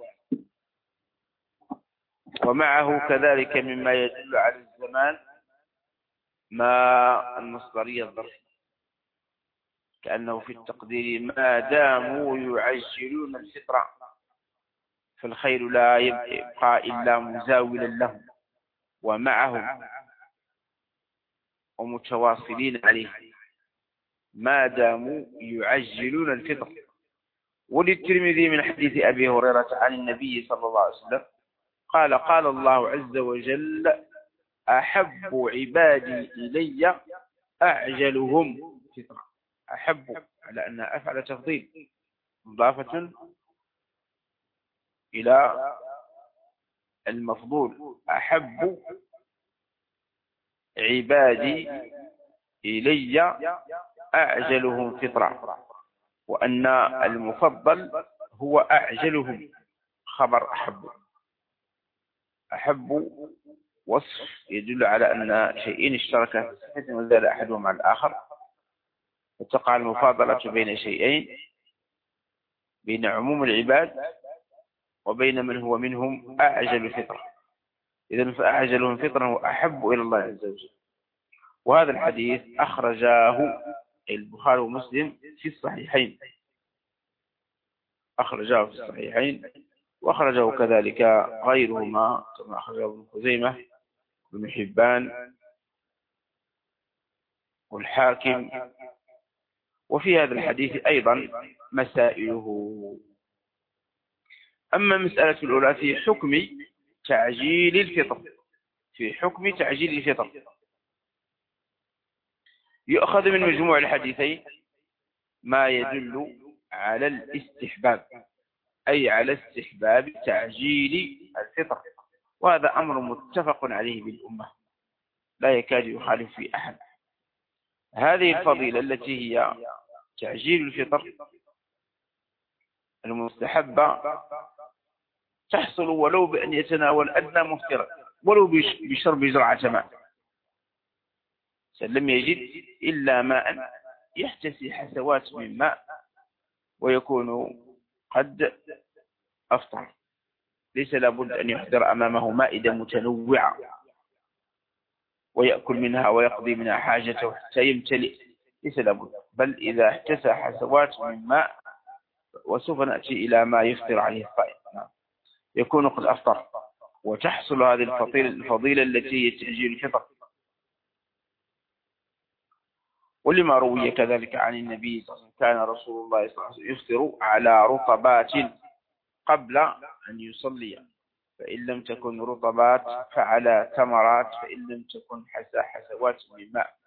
ومعه كذلك مما يدل على الزمان ما المصدرية الظرفية، كأنه في التقدير ما داموا يعجلون الفطرة فالخير لا يبقى إلا مزاولا له ومعهم ومتواصلين عليه ما داموا يعجلون الفطر. وللترمذي من حديث أبي هريرة عن النبي صلى الله عليه وسلم قال قال الله عز وجل أحب عبادي إلي أعجلهم فطرا. أحب على أنها أفعل تفضيل مضافة إلى المفضول، أحب عبادي إلي أعجلهم فطرا، وأن المفضل هو أعجلهم خبر أحب. أحب وصف يدل على أن شيئين اشتركا في صفة وزال أحدهما على الآخر، وتقع المفاضلة بين شيئين، بين عموم العباد وبين من هو منهم أعجل فطرة. إذن فأعجلهم فطرة وأحب إلى الله عز وجل. وهذا الحديث أخرجاه البخاري ومسلم في الصحيحين أخرجه في الصحيحين، وأخرجه كذلك غيرهما كما أخرجه ابن خزيمة بن حبان والحاكم. وفي هذا الحديث أيضا مسائله. أما المسألة الأولى في حكم تعجيل الفطر، في حكم تعجيل الفطر يؤخذ من مجموع الحديثين ما يدل على الاستحباب، أي على استحباب تعجيل الفطر، وهذا أمر متفق عليه بالأمة لا يكاد يخالف في أحد. هذه الفضيلة التي هي تعجيل الفطر المستحبة تحصل ولو بأن يتناول أدنى مفطرة، ولو بشرب جرعة ماء، لم يجد إلا ماء يحتسي حسوات من ماء ويكون قد أفطر، ليس لابد أن يحضر أمامه مائدة متنوعة ويأكل منها ويقضي منها حاجته حتى يمتلئ، ليس لابد، بل إذا احتسى حسوات من ماء، وسوف نأتي إلى ما يفطر عليه الصائم، يكون قد أفطر، وتحصل هذه الفضيلة التي هي تعجيل الفطر. ولما روي كذلك عن النبي صلى الله عليه وسلم كان رسول الله صلى الله عليه وسلم يفطر على رطبات قبل أن يصلي، فإن لم تكن رطبات فعلى تمرات، فإن لم تكن حسا حسوات من ماء.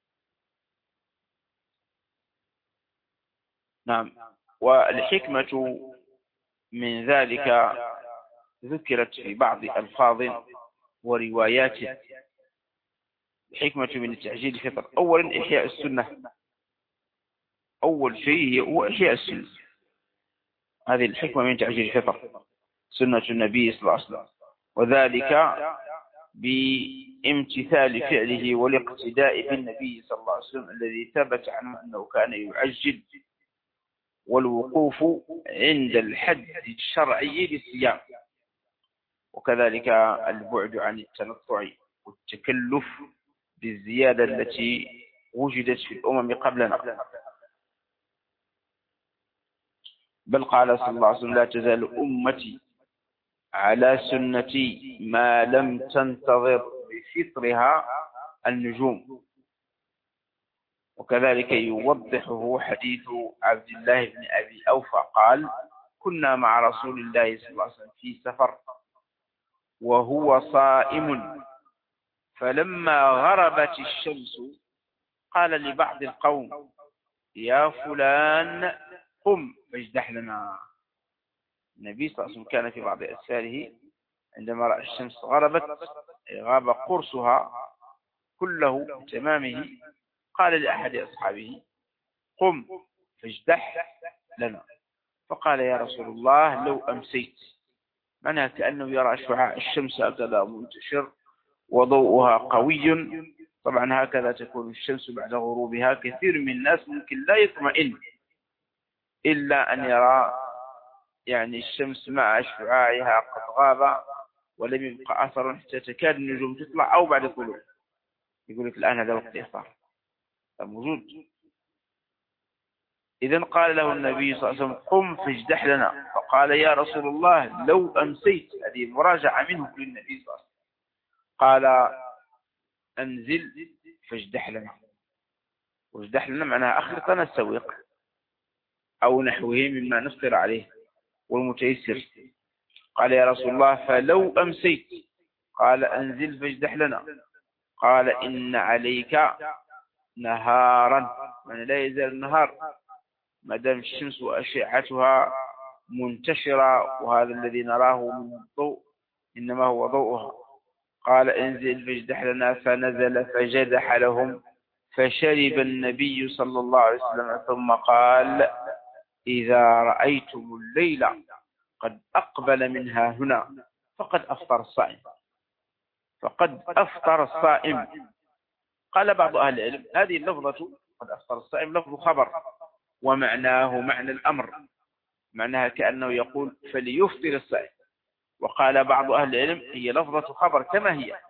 نعم. والحكمة من ذلك ذكرت في بعض ألفاظ وروايات. الحكمة من تعجيل الفطر أولا إحياء السنة، أول شيء هو إحياء السنة، هذه الحكمة من تعجيل الفطر، سنة النبي صلى الله عليه وسلم، وذلك بامتثال فعله والاقتداء بالنبي صلى الله عليه وسلم الذي ثبت عنه أنه كان يعجل، والوقوف عند الحد الشرعي للصيام، وكذلك البعد عن التنطع والتكلف بالزيادة التي وجدت في الأمم قبلنا. بل قال صلى الله عليه وسلم لا تزال أمتي على سنتي ما لم تنتظر بفطرها النجوم. وكذلك يوضحه حديث عبد الله بن أبي أوفى قال كنا مع رسول الله صلى الله عليه وسلم في سفر وهو صائم، فلما غربت الشمس قال لبعض القوم يا فلان قم فاجدح لنا. النبي صلى الله عليه وسلم كان في بعض أسفاره عندما رأى الشمس غربت غاب قرصها كله تمامه، قال لأحد أصحابه قم فاجدح لنا، فقال يا رسول الله لو أمسيت، معناها كأنه يرى شعاع الشمس هكذا منتشر وضوءها قوي. طبعا هكذا تكون الشمس بعد غروبها، كثير من الناس ممكن لا يطمئن إلا أن يرى يعني الشمس مع شعاعها قد غاب ولم يبقى أثر حتى تكاد النجوم تطلع أو بعد طلوع، يقول لك الآن هذا وقت إفطار موجود. إذن قال له النبي صلى الله عليه وسلم قم فاجدح لنا، فقال يا رسول الله لو أمسيت، هذه مراجعة منه للنبي صلى الله عليه وسلم، قال أنزل فاجدح لنا. واجدح لنا معناها أخلطنا السويق أو نحوه مما نفطر عليه والمتيسر. قال يا رسول الله فلو أمسيت، قال أنزل فاجدح لنا، قال إن عليك نهارا، يعني لا يزال النهار ما دام الشمس وأشعتها منتشرة، وهذا الذي نراه من الضوء إنما هو ضوءها. قال انزل فاجدح لنا، فنزل فجدح لهم، فشرب النبي صلى الله عليه وسلم ثم قال إذا رأيتم الليل قد أقبل منها هنا فقد أفطر الصائم، فقد أفطر الصائم. قال بعض أهل العلم هذه اللفظة قد أفطر الصائم لفظ خبر، ومعناه معنى الأمر، معناها كأنه يقول فليفطر الصائم. وقال بعض أهل العلم هي لفظة خبر كما هي،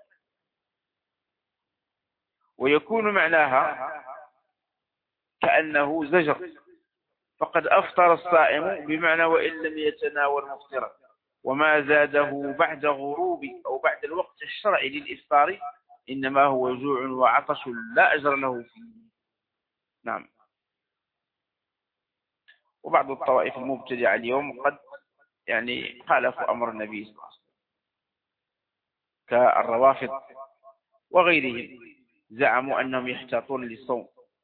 ويكون معناها كأنه زجر، فقد أفطر الصائم، بمعنى وإن لم يتناول مفطرا، وما زاده بعد غروب أو بعد الوقت الشرعي للإفطار إنما هو جوع وعطش لا أجر له فيه. نعم. وبعض الطوائف المبتدعة اليوم قد يعني خالفوا أمر النبي صلى الله عليه وسلم كالروافض وغيرهم، زعموا أنهم يحتاطون للصوم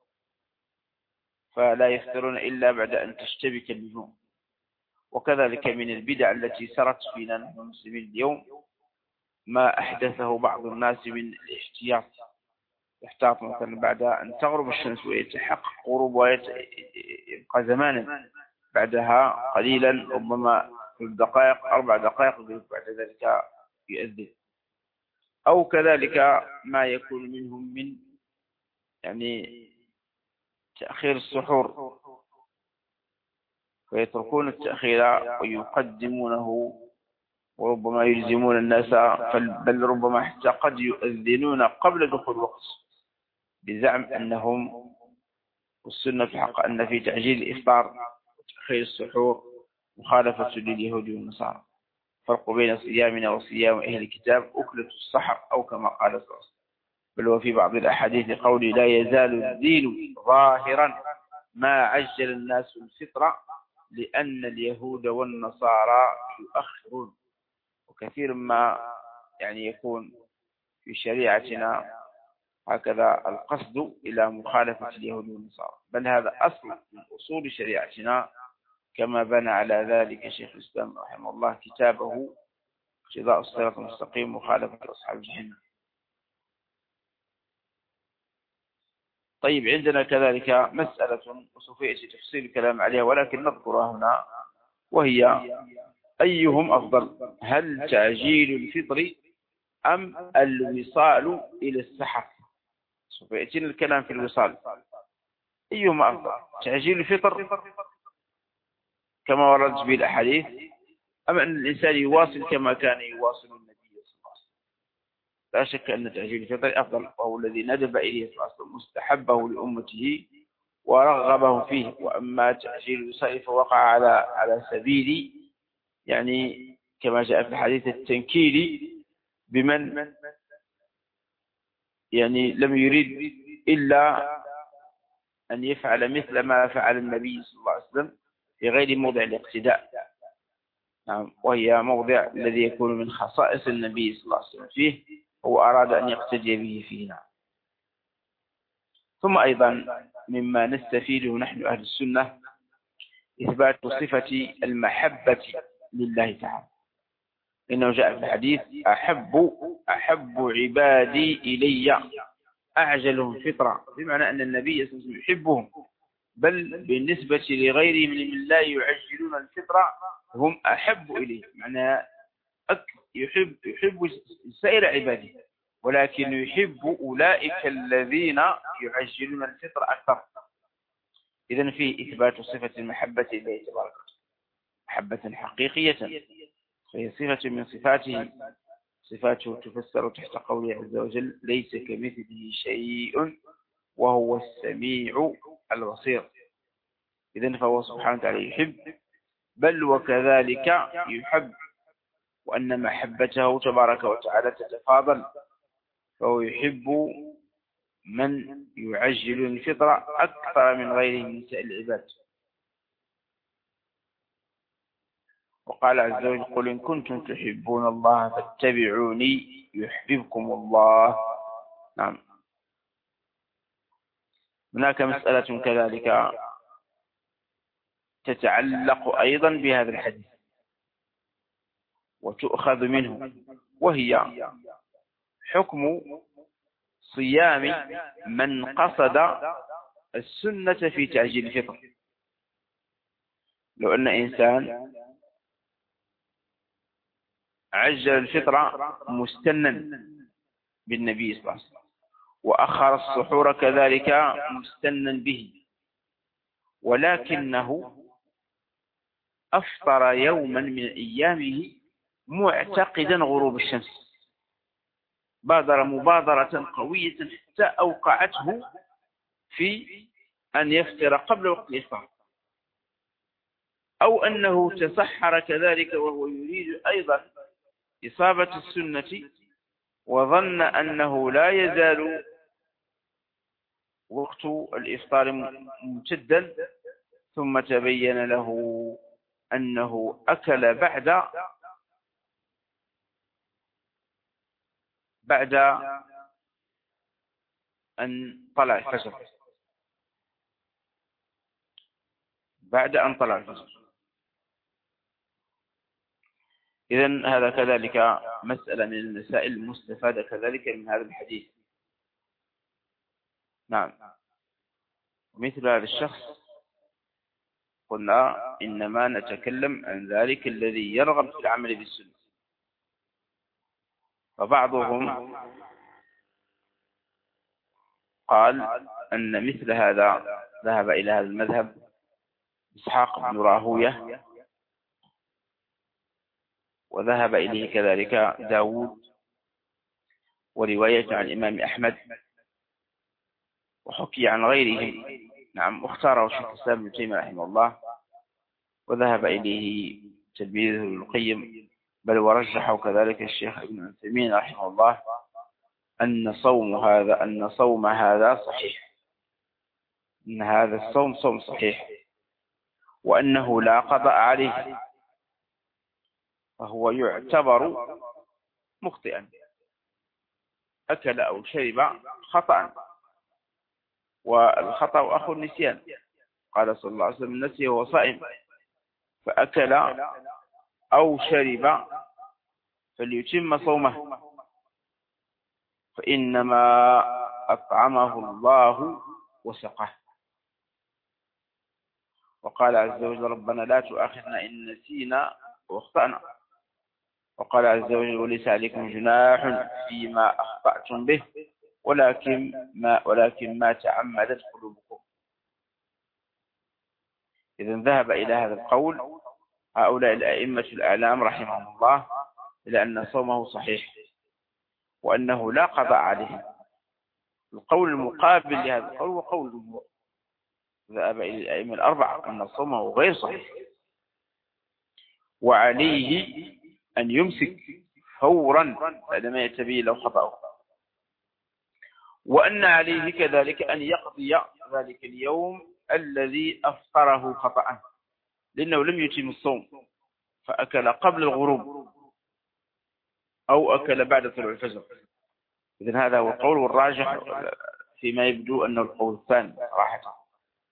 فلا يفطرون إلا بعد أن تشتبك النجوم. وكذلك من البدع التي سرت فينا نحن المسلمين اليوم ما أحدثه بعض الناس من الاحتياط، يحتاط مثلا بعد أن تغرب الشمس ويتحقق غروبها، يبقى زمانا بعدها قليلا ربما دقائق أربع دقائق بعد ذلك يؤذن. أو كذلك ما يكون منهم من يعني تأخير السحور، فيتركون التأخير ويقدمونه، وربما يلزمون الناس، بل ربما حتى قد يؤذنون قبل دخول الوقت بزعم أنهم، والسنة في الحق أن في تعجيل الإفطار وتأخير السحور مخالفة لليهود والنصارى. فرق بين صيامنا وصيام أهل الكتاب أكلة السحر، أو كما قال صلى الله عليه وسلم. بل وفي بعض الأحاديث قول لا يزال الدين ظاهرا ما عجل الناس الفطر لأن اليهود والنصارى يؤخرون. وكثير ما يعني يكون في شريعتنا هكذا القصد إلى مخالفة اليهود والنصارى، بل هذا أصل من أصول شريعتنا، كما بنى على ذلك شيخ الإسلام رحمه الله كتابه اقتضاء الصراط المستقيم مخالفة أصحاب الجحيم. طيب، عندنا كذلك مسألة وسوف يأتي تفصيل الكلام عليها ولكن نذكرها هنا، وهي أيهم أفضل، هل تعجيل الفطر أم الوصال إلى السحر؟ سوف يأتينا الكلام في الوصال. أيهما أفضل، تعجيل الفطر كما وردت به الأحاديث، أم أن الإنسان يواصل كما كان يواصل النبي صلى الله عليه وسلم؟ لا شك أن تعجيل الفطر أفضل، وهو الذي ندب إليه صلى الله عليه وسلم مستحبه لأمته ورغبه فيه. وأما تعجيل الوصال فوقع على على سبيل يعني كما جاء في الحديث التنكيل بمن يعني لم يريد إلا أن يفعل مثل ما فعل النبي صلى الله عليه وسلم في غير موضع الاقتداء. نعم، وهي موضع الذي يكون من خصائص النبي صلى الله عليه وسلم فيه، هو أراد أن يقتدي به فينا. ثم أيضا مما نستفيده نحن أهل السنة إثبات صفة المحبة لله تعالى، إنه جاء في الحديث أحب أحب عبادي إلي أعجلهم فطرة، بمعنى أن النبي صلى الله عليه وسلم يحبهم، بل بالنسبة لغيرهم من لا يعجلون الفطرة هم أحب إليه، معنى يحب يحب سائر عباده، ولكن يحب أولئك الذين يعجلون الفطرة أكثر. إذن فيه إثبات صفة المحبة لله تبارك وتعالى محبة حقيقية، فهي صفة من صفاته، صفاته تفسر تحت قوله عز وجل ليس كمثله شيء وهو السميع البصير. إذن فهو سبحانه وتعالى يحب، بل وكذلك يحب، وأن محبته تبارك وتعالى تتفاضل، فهو يحب من يعجل الفطرة أكثر من غيره من سائر العباد. وقال عز وجل قل إن كنتم تحبون الله فاتبعوني يحببكم الله. نعم. هناك مسألة كذلك تتعلق أيضا بهذا الحديث وتؤخذ منه، وهي حكم صيام من قصد السنة في تعجيل الفطر. لو أن إنسان عجل الفطر مستنا بالنبي صلى الله عليه وسلم، وأخر السحور كذلك مستنا به، ولكنه أفطر يوما من أيامه معتقدا غروب الشمس، بادر مبادرة قوية حتى أوقعته في أن يفطر قبل وقت الإفطار، أو أنه تسحر كذلك وهو يريد أيضا إصابة السنة وظن أنه لا يزال وقت الإفطار ممتدا، ثم تبين له أنه أكل بعد بعد أن طلع الفجر بعد أن طلع الفجر. إذن هذا كذلك مسألة من المسائل المستفادة كذلك من هذا الحديث. نعم. مثل هذا الشخص قلنا إنما نتكلم عن ذلك الذي يرغب في العمل بالسنة. فبعضهم قال أن مثل هذا ذهب إلى هذا المذهب إسحاق بن راهوية، وذهب إليه كذلك داود، ورواية عن الإمام أحمد، وحكي عن غيرهم. نعم، واختاره شيخ الإسلام ابن تيمية رحمه الله، وذهب إليه تلميذه ابن القيم، بل ورجحه كذلك الشيخ ابن عثيمين رحمه الله أن صوم هذا أن صوم هذا صحيح، أن هذا الصوم صوم صحيح، وأنه لا قضاء عليه، فهو يعتبر مخطئا، أكل أو شرب خطأ، والخطأ أخو النسيان. قال صلى الله عليه وسلم: نسي وهو صائم، فأكل أو شرب فليتم صومه، فإنما أطعمه الله وسقه. وقال عز وجل: ربنا لا تؤاخذنا إن نسينا واخطأنا. وقال عز وجل: وليس عليكم جناح فيما أخطأتم به ولكن ما ولكن ما تعمدت قلوبكم. إذن ذهب إلى هذا القول هؤلاء الأئمة الأعلام رحمهم الله إلى أن صومه صحيح وأنه لا قضاء عليه. القول المقابل لهذا القول وقول الجمهور، ذهب إلى الأئمة الأربعة أن صومه غير صحيح، وعليه أن يمسك فورا بعدما يتبين له خطأه، وأن عليه كذلك أن يقضي ذلك اليوم الذي أفطره خطأ، لأنه لم يتم الصوم، فأكل قبل الغروب أو أكل بعد طلوع الفجر. إذن هذا هو القول، والراجح فيما يبدو أنه القول الثاني صراحة،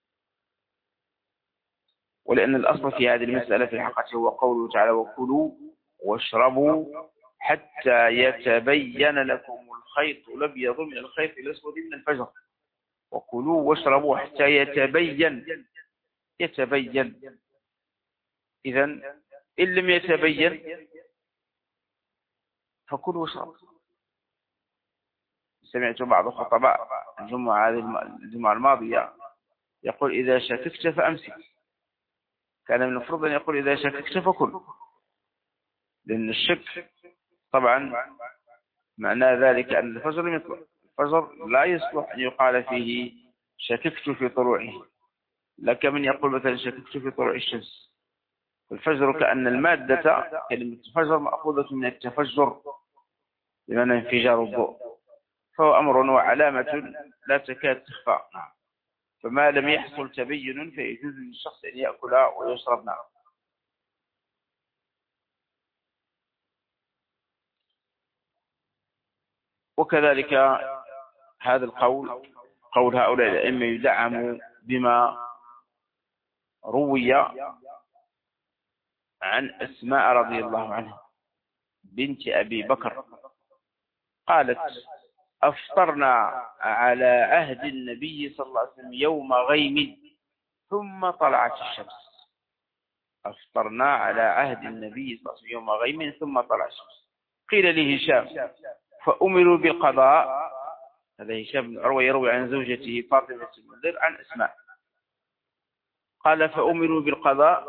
ولأن الأصل في هذه المسألة في الحقيقة هو قوله تعالى: وكلوا واشربوا حتى يتبين لكم الخيط الأبيض من الخيط الأسود من الفجر. وكلوا واشربوا حتى يتبين يتبين إذن إن لم يتبين فكلوا واشربوا. سمعت بعض خطباء الجمعة الجمعة الماضية يقول: إذا شككت فأمسك. كان من المفروض أن يقول: إذا شككت فكل، لأن الشك طبعا معنى ذلك أن الفجر يطلع. الفجر لا يصلح أن يقال فيه شككت في طلوعه، لك من يقول مثلا شككت في طلوع الشمس. الفجر كأن المادة كلمة الفجر مأخوذة من التفجر بمعنى انفجار الضوء، فهو أمر وعلامة لا تكاد تخفى. فما لم يحصل تبين فيجوز للشخص أن يأكل ويشرب. نعم. وكذلك هذا القول قول هؤلاء الأئمة يدعم بما روي عن أسماء رضي الله عنها بنت أبي بكر، قالت: أفطرنا على عهد النبي صلى الله عليه وسلم يوم غيم ثم طلعت الشمس. أفطرنا على عهد النبي صلى الله عليه وسلم يوم غيم ثم طلعت الشمس. قيل لي هشام فأمروا بالقضاء. هذا هشام بن عروة يروي عن زوجته فاطمة المنذر عن أسماء، قال: فأمروا بالقضاء،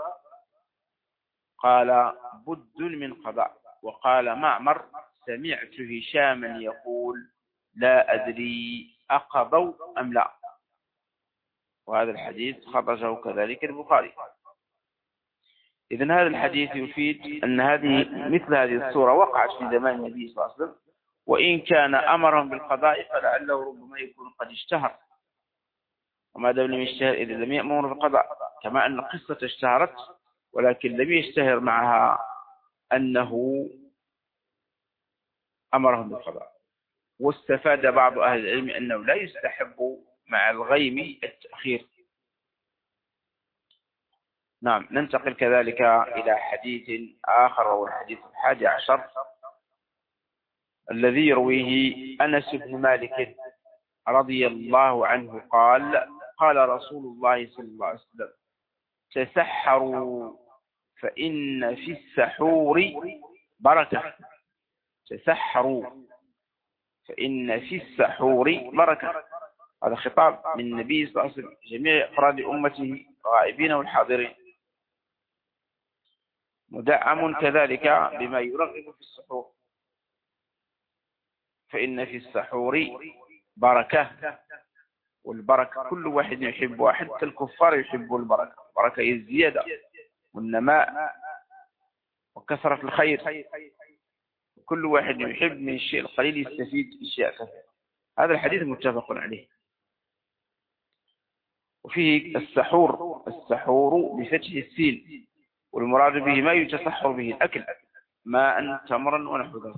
قال: بد من قضاء. وقال معمر: سمعت هشاما يقول: لا أدري أقضوا أم لا. وهذا الحديث خرجه كذلك البخاري. إذن هذا الحديث يفيد أن هذه مثل هذه الصورة وقعت في زمان النبي صلى الله عليه وسلم، وإن كان أمرهم بالقضاء فلعله ربما يكون قد اشتهر، وما دام لم يشتهر إذا لم يأمر بالقضاء، كما أن القصة اشتهرت ولكن لم يشتهر معها أنه أمرهم بالقضاء. واستفاد بعض أهل العلم أنه لا يستحب مع الغيم التأخير. نعم. ننتقل كذلك إلى حديث آخر وهو الحديث الحادي عشر الذي يرويه أنس بن مالك رضي الله عنه قال قال رسول الله صلى الله عليه وسلم تسحروا فإن في السحور بركة. تسحروا فإن في السحور بركة. هذا خطاب من النبي صلى الله عليه وسلم جميع أفراد أمته الغائبين والحاضرين، مدعم كذلك بما يرغب في السحور. فإن في السحور بركة، والبركة كل واحد يحبها، حتى الكفار يحبوا البركة. البركة هي الزيادة والنماء وكثرة الخير. كل واحد يحب من الشيء القليل يستفيد أشياء كثيرة. هذا الحديث متفق عليه. وفيه السحور، السحور بفتح السين، والمراد به ما يتسحر به الأكل، ماء تمرا ونحو ذلك.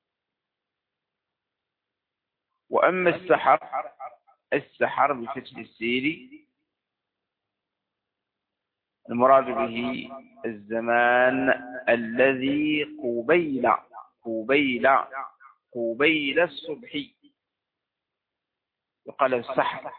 وأما السحر، السحر بفتح السين المراد به الزمان الذي قبيل قبيل قبيل الصبح، يقال السحر.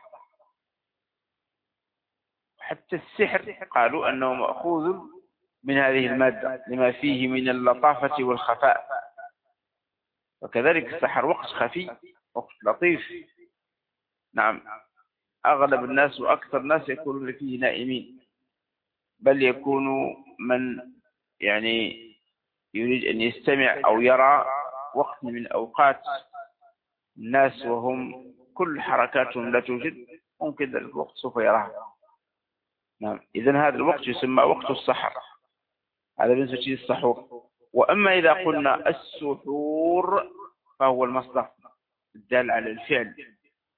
حتى السحر قالوا أنه مأخوذ من هذه المادة لما فيه من اللطافة والخفاء. وكذلك السحر وقت خفي، وقت لطيف. نعم. أغلب الناس وأكثر الناس يكونون فيه نائمين، بل يكون من يعني يريد أن يستمع أو يرى وقت من أوقات الناس وهم كل حركاتهم لا توجد، ممكن ذلك الوقت سوف يراها. نعم. إذن هذا الوقت يسمى وقت السحر. هذا بالنسبة للسحور. وأما إذا قلنا السحور فهو المصدر الدال على الفعل.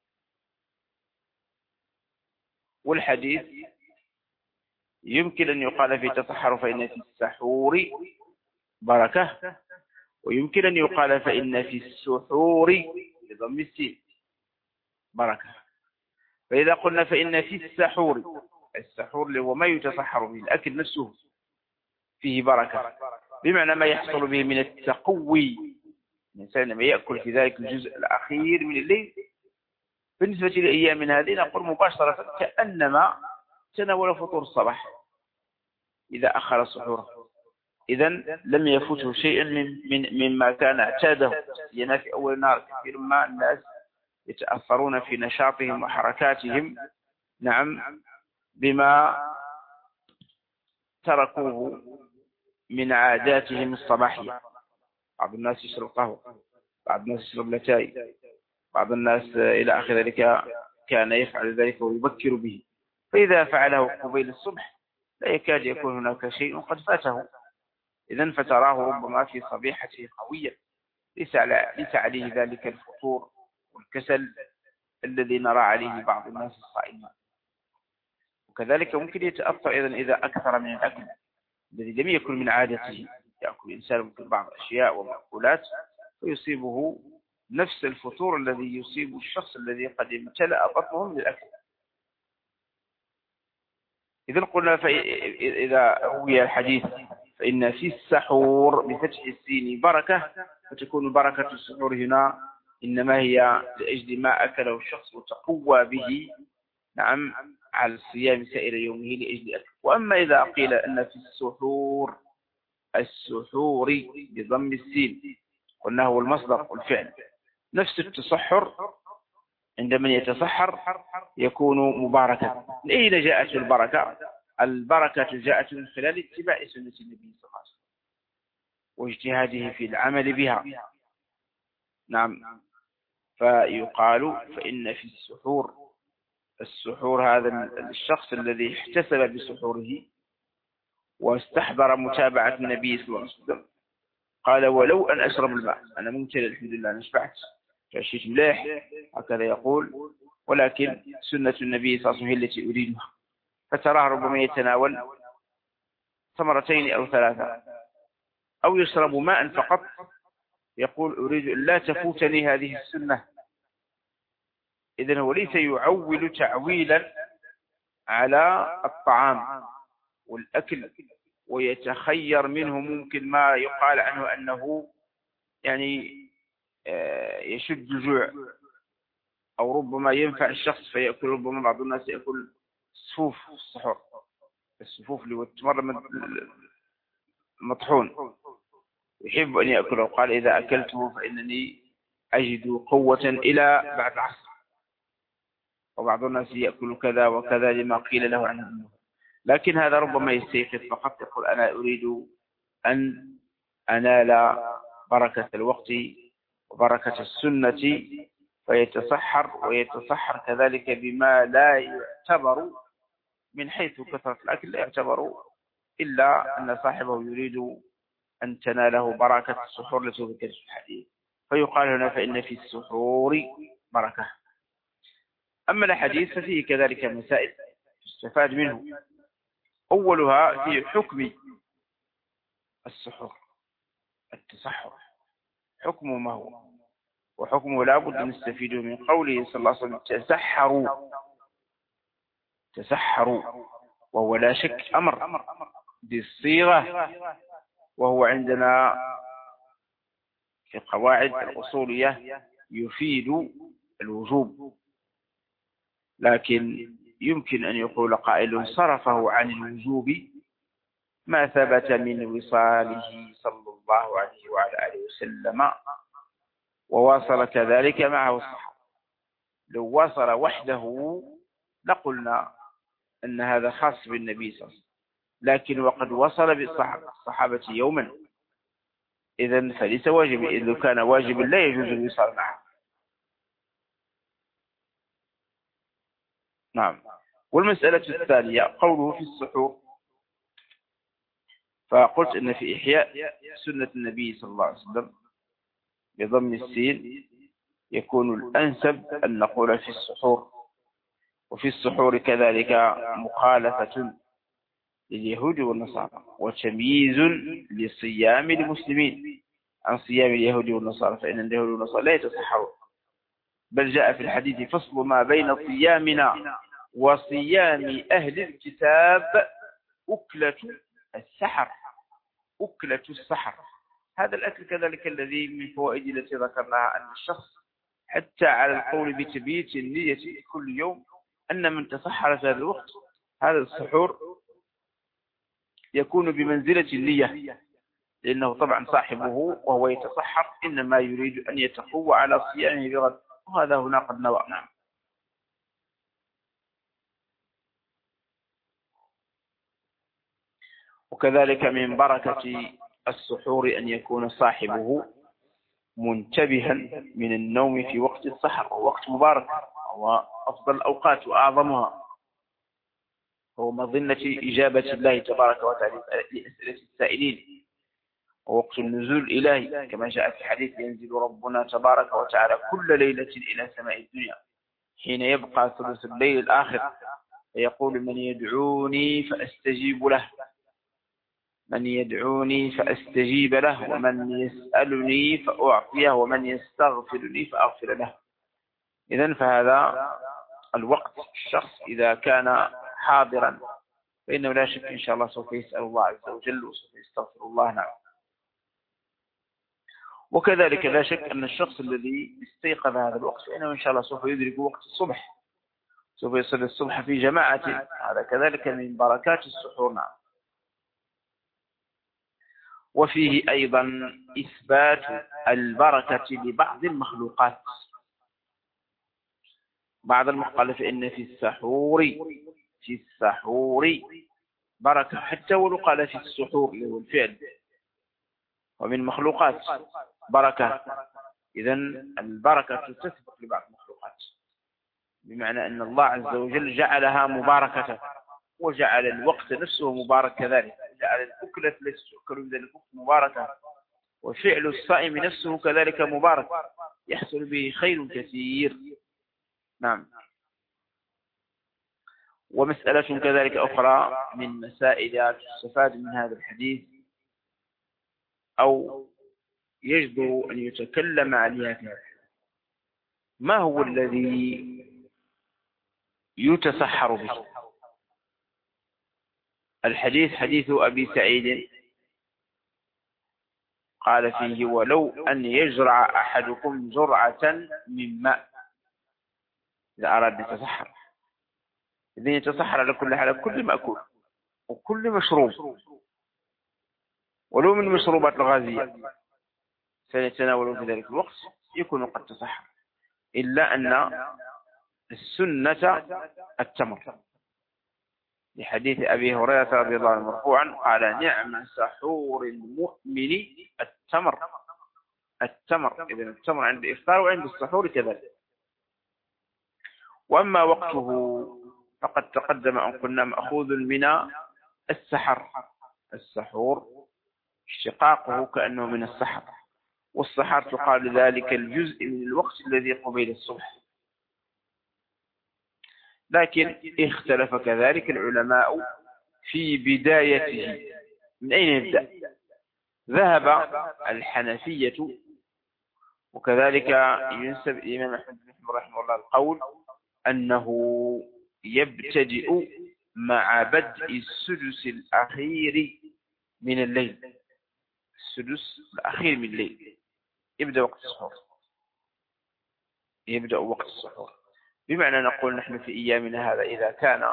والحديث يمكن أن يقال في تسحر فإن في السحور بركة، ويمكن أن يقال فإن في السحور بضم السين بركة. فإذا قلنا فإن في السحور، السحور اللي هو ما يتسحر به الأكل نفسه فيه بركة، بمعنى ما يحصل به من التقوي. الإنسان لما يأكل في ذلك الجزء الأخير من الليل، بالنسبة لأيام من هذه نقول مباشرة كأنما تناول فطور الصباح إذا أخر السحور. إذن لم يفوته شيء من من مما كان اعتاده. لأن في أول النهار كثير ما الناس يتأثرون في نشاطهم وحركاتهم، نعم، بما تركوه من عاداتهم الصباحية. بعض الناس يشرب قهوة، بعض الناس يشرب لاتاي، بعض الناس إلى آخر ذلك كان يفعل ذلك ويبكر به، فإذا فعله قبيل الصبح لا يكاد يكون هناك شيء قد فاته. إذن فتراه ربما في صبيحته قوية، ليس عليه ذلك الفطور والكسل الذي نرى عليه بعض الناس الصائمين. وكذلك ممكن يتأثر أيضا إذا أكثر من الأكل الذي لم يكن من عادته. يأكل الإنسان ممكن بعض الأشياء ومأكولات ويصيبه نفس الفطور الذي يصيب الشخص الذي قد امتلأ بطنه من الأكل. إذا قلنا إذا روي الحديث فإن في السحور بفتح السين بركة، فتكون بركة السحور هنا إنما هي لأجل ما أكله الشخص وتقوى به، نعم، على الصيام سائر يومه لأجل أكل. وأما إذا قيل أن في السحور، السحور بضم السين، قلنا هو المصدر والفعل. نفس التصحر عند من يتصحر يكون مباركا. من أين جاءت البركة؟ البركة جاءت من خلال اتباع سنة النبي صلى الله عليه وسلم واجتهاده في العمل بها. نعم. فيقال فإن في السحور، السحور هذا الشخص الذي احتسب بسحوره واستحضر متابعة النبي صلى الله عليه وسلم قال ولو أن أشرب الماء أنا ممتلئ الحمد لله أنا شبعت فعشيت مليح هكذا يقول، ولكن سنة النبي صلى الله عليه وسلم هي التي أريدها، فتراه ربما يتناول ثمرتين أو ثلاثة أو يشرب ماء فقط، يقول أريد أن لا تفوتني هذه السنة. إذن هو ليس يعول تعويلا على الطعام والأكل ويتخير منه ممكن ما يقال عنه أنه يعني يشد الجوع أو ربما ينفع الشخص فيأكل، ربما بعض الناس يأكل صفوف السحور، الصفوف اللي هو التمر المطحون يحب أن يأكله، قال إذا أكلته فإنني أجد قوة إلى بعد العصر. وبعض الناس يأكل كذا وكذا لما قيل له عنه، لكن هذا ربما يستيقظ فقط يقول أنا أريد أن أنال بركة الوقت وبركة السنة، فيتصحر ويتصحر كذلك بما لا يعتبر من حيث كثرة الأكل لا يعتبر إلا أن صاحبه يريد أن تناله بركة السحور التي ذكرت في الحديث، فيقال هنا فإن في السحور بركة. أما الحديث ففيه كذلك مسائل تستفاد منه، أولها في حكم السحور التسحر، حكمه ما هو؟ وحكمه لا بد نستفيده من قوله صلى الله عليه وسلم تسحروا تسحروا، وهو لا شك أمر بالصيغة، وهو عندنا في القواعد الأصولية يفيد الوجوب، لكن يمكن أن يقول قائل صرفه عن الوجوب ما ثبت من وصاله صلى الله عليه وعلى آله وسلم وواصل كذلك معه الصحابة. لو واصل وحده لقلنا أن هذا خاص بالنبي صلى الله عليه وسلم، لكن وقد وصل بالصحابة يوما، إذن فليس واجب، إذا كان واجبا لا يجوز الوصال معه. نعم. والمسألة الثانية قوله في السحور، فقلت أن في إحياء سنة النبي صلى الله عليه وسلم بضم السين يكون الأنسب أن نقول في السحور، وفي السحور كذلك مخالفة لليهود والنصارى وتمييز لصيام المسلمين عن صيام اليهود والنصارى، فإن اليهود والنصارى لا يتسحرون، بل جاء في الحديث فصل ما بين صيامنا وصيام أهل الكتاب أكلة السحر، أكلة السحر. هذا الأكل كذلك الذي من فوائد التي ذكرناها أن الشخص حتى على القول بتبييت النية كل يوم أن من تسحر في هذا الوقت هذا السحور يكون بمنزلة النية، لأنه طبعا صاحبه وهو يتسحر إنما يريد أن يتقوى على صيامه بغد، وهذا هنا قد نوى. نعم. وكذلك من بركة السحور أن يكون صاحبه منتبها من النوم في وقت السحر، ووقت مبارك وأفضل الأوقات وأعظمها، هو مظنة إجابة الله تبارك وتعالى لأسئلة السائلين، ووقت النزول الإلهي كما جاء في حديث ينزل ربنا تبارك وتعالى كل ليلة إلى سماء الدنيا حين يبقى ثلث الليل الآخر، فيقول من يدعوني فأستجيب له، من يدعوني فأستجيب له، ومن يسألني فأعطيه، ومن يستغفرني فأغفر له. إذن فهذا الوقت الشخص إذا كان حاضرا فإنه لا شك إن شاء الله سوف يسأل الله عز وجل وسوف يستغفر الله. نعم. وكذلك لا شك أن الشخص الذي استيقظ هذا الوقت فإنه إن شاء الله سوف يدرك وقت الصبح، سوف يصلي الصبح في جماعة، هذا كذلك من بركات السحور. نعم. وفيه أيضا إثبات البركة لبعض المخلوقات، بعض المخالف إن في السحور في السحور بركة، حتى ولو قال في السحور اللي هو الفعل ومن مخلوقات بركة، إذن البركة تثبت لبعض المخلوقات، بمعنى أن الله عز وجل جعلها مباركة وجعل الوقت نفسه مبارك كذلك، على الأكلة التي تؤكل من ذلك الوقت مباركة، وفعل الصائم نفسه كذلك مبارك يحصل به خير كثير. نعم. ومسألة كذلك أخرى من مسائل تستفاد من هذا الحديث أو يجدر أن يتكلم عليها في هذا، ما هو الذي يتسحر به؟ الحديث حديث أبي سعيد قال فيه: ولو أن يجرع أحدكم جرعة من ماء إذا أراد أن يتسحر. إذن يتسحر على كل حال كل مأكول وكل مشروب ولو من مشروبات الغازية سيتناول في ذلك الوقت يكون قد تسحر، إلا أن السنة التمر، لحديث أبي هريرة رضي الله عنه مرفوعا قال: نعم سحور المؤمن التمر. التمر إذن التمر عند الإفطار وعند السحور كذلك. وأما وقته فقد تقدم أن قلنا مأخوذ من السحر. السحور اشتقاقه كأنه من السحر، والسحر تقال ذلك الجزء من الوقت الذي قبيل الصبح. لكن اختلف كذلك العلماء في بدايته، من أين يبدأ؟ ذهب الحنفية وكذلك ينسب الإمام أحمد بن حنبل رحمه الله القول أنه يبتدئ مع بدء السدس الأخير من الليل. السدس الأخير من الليل يبدأ وقت السحور، يبدأ وقت السحور. بمعنى نقول نحن في أيامنا هذا إذا كان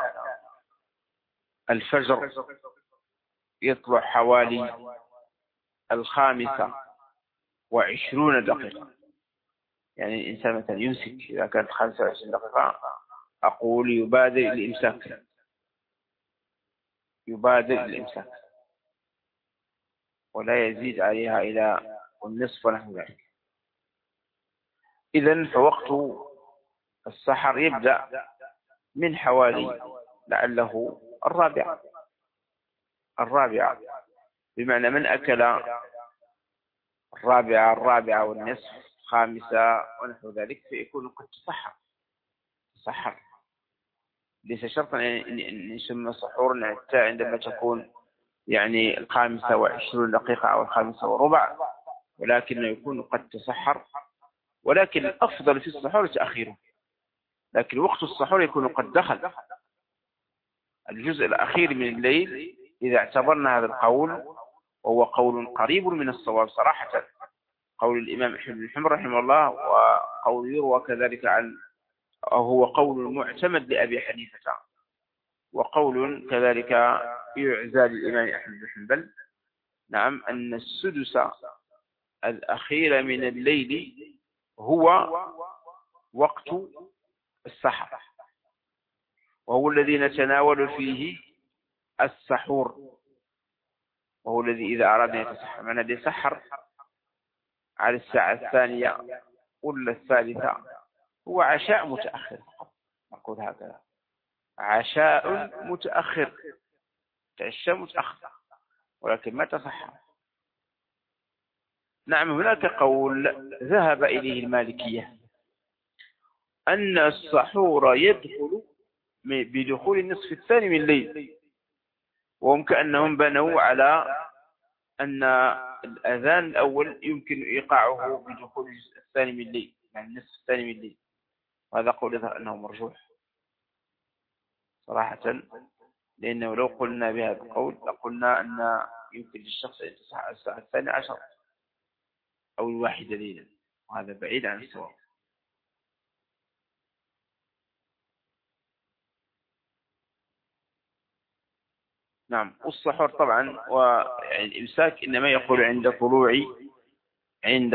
الفجر يطلع حوالي الخامسة وعشرون دقيقة، يعني الإنسان مثلا يمسك إذا كانت خمسة وعشرين دقيقة أقول يبادر الإمساك، يبادر الإمساك ولا يزيد عليها إلى النصف ونحو ذلك. إذن فوقت السحر يبدأ من حوالي لعله الرابعة الرابعة بمعنى من أكل الرابعة الرابعة والنصف خامسة ونحو ذلك فيكون قد تسحر. تسحر ليس شرطا أن يسمى سحور حتى عندما تكون يعني الخامسة وعشرون دقيقة أو الخامسة وربع، ولكن يكون قد تسحر. ولكن الأفضل في السحور تأخيره، لكن وقت السحور يكون قد دخل الجزء الأخير من الليل إذا اعتبرنا هذا القول، وهو قول قريب من الصواب صراحة، قول الإمام أحمد بن حنبل رحمه الله، وقول يروى كذلك عن أو هو قول معتمد لأبي حنيفة، وقول كذلك يعزى للإمام أحمد بن حنبل. نعم، أن السدس الأخير من الليل هو وقت السحر، وهو الذي نتناول فيه السحور، وهو الذي إذا أراد أن يتسحر من الذي سحر على الساعة الثانية ولا الثالثة هو عشاء متأخر، نقول هكذا عشاء متأخر، تعشى متأخر ولكن ما تسحر. نعم، هناك قول ذهب إليه المالكية أن السحور يدخل بدخول النصف الثاني من الليل، وهم كأنهم بنوا على أن الأذان الأول يمكن إيقاعه بدخول الجزء الثاني من الليل، يعني النصف الثاني من الليل، وهذا قول يظهر أنه مرجوح صراحة، لأنه لو قلنا بهذا القول لقلنا أن يمكن للشخص أن يتسحر الساعة الثانية عشر أو الواحدة ليلا، وهذا بعيد عن الصواب. نعم، والسحور طبعا والإمساك إنما يقول عند طلوع عند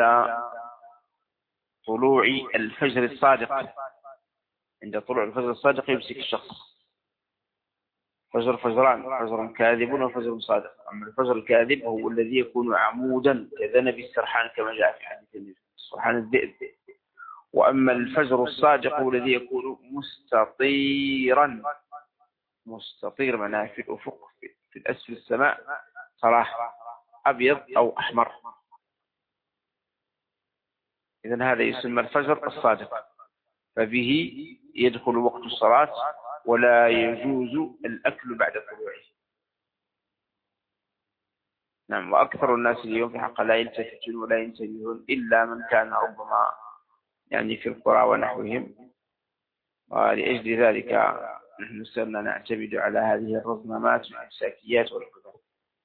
طلوع الفجر الصادق، عند طلوع الفجر الصادق يمسك الشخص. فجر فجران، فجر كاذب وفجر صادق. أما الفجر الكاذب هو الذي يكون عمودا كذنب السرحان كما جاء في حديث السرحان الذئب. وأما الفجر الصادق هو الذي يكون مستطيرا، مستطير معناه في الأفق في الأسفل السماء، صلاح أبيض أو أحمر. إذن هذا يسمى الفجر الصادق، فبه يدخل وقت الصلاة ولا يجوز الأكل بعد طلوعه. نعم. وأكثر الناس اليوم في حق لا يلتفتون ولا ينتبهون إلا من كان ربما يعني في القرى ونحوهم، ولأجل ذلك نحن صرنا نعتمد على هذه الرزمامات والإمساكيات والحذر.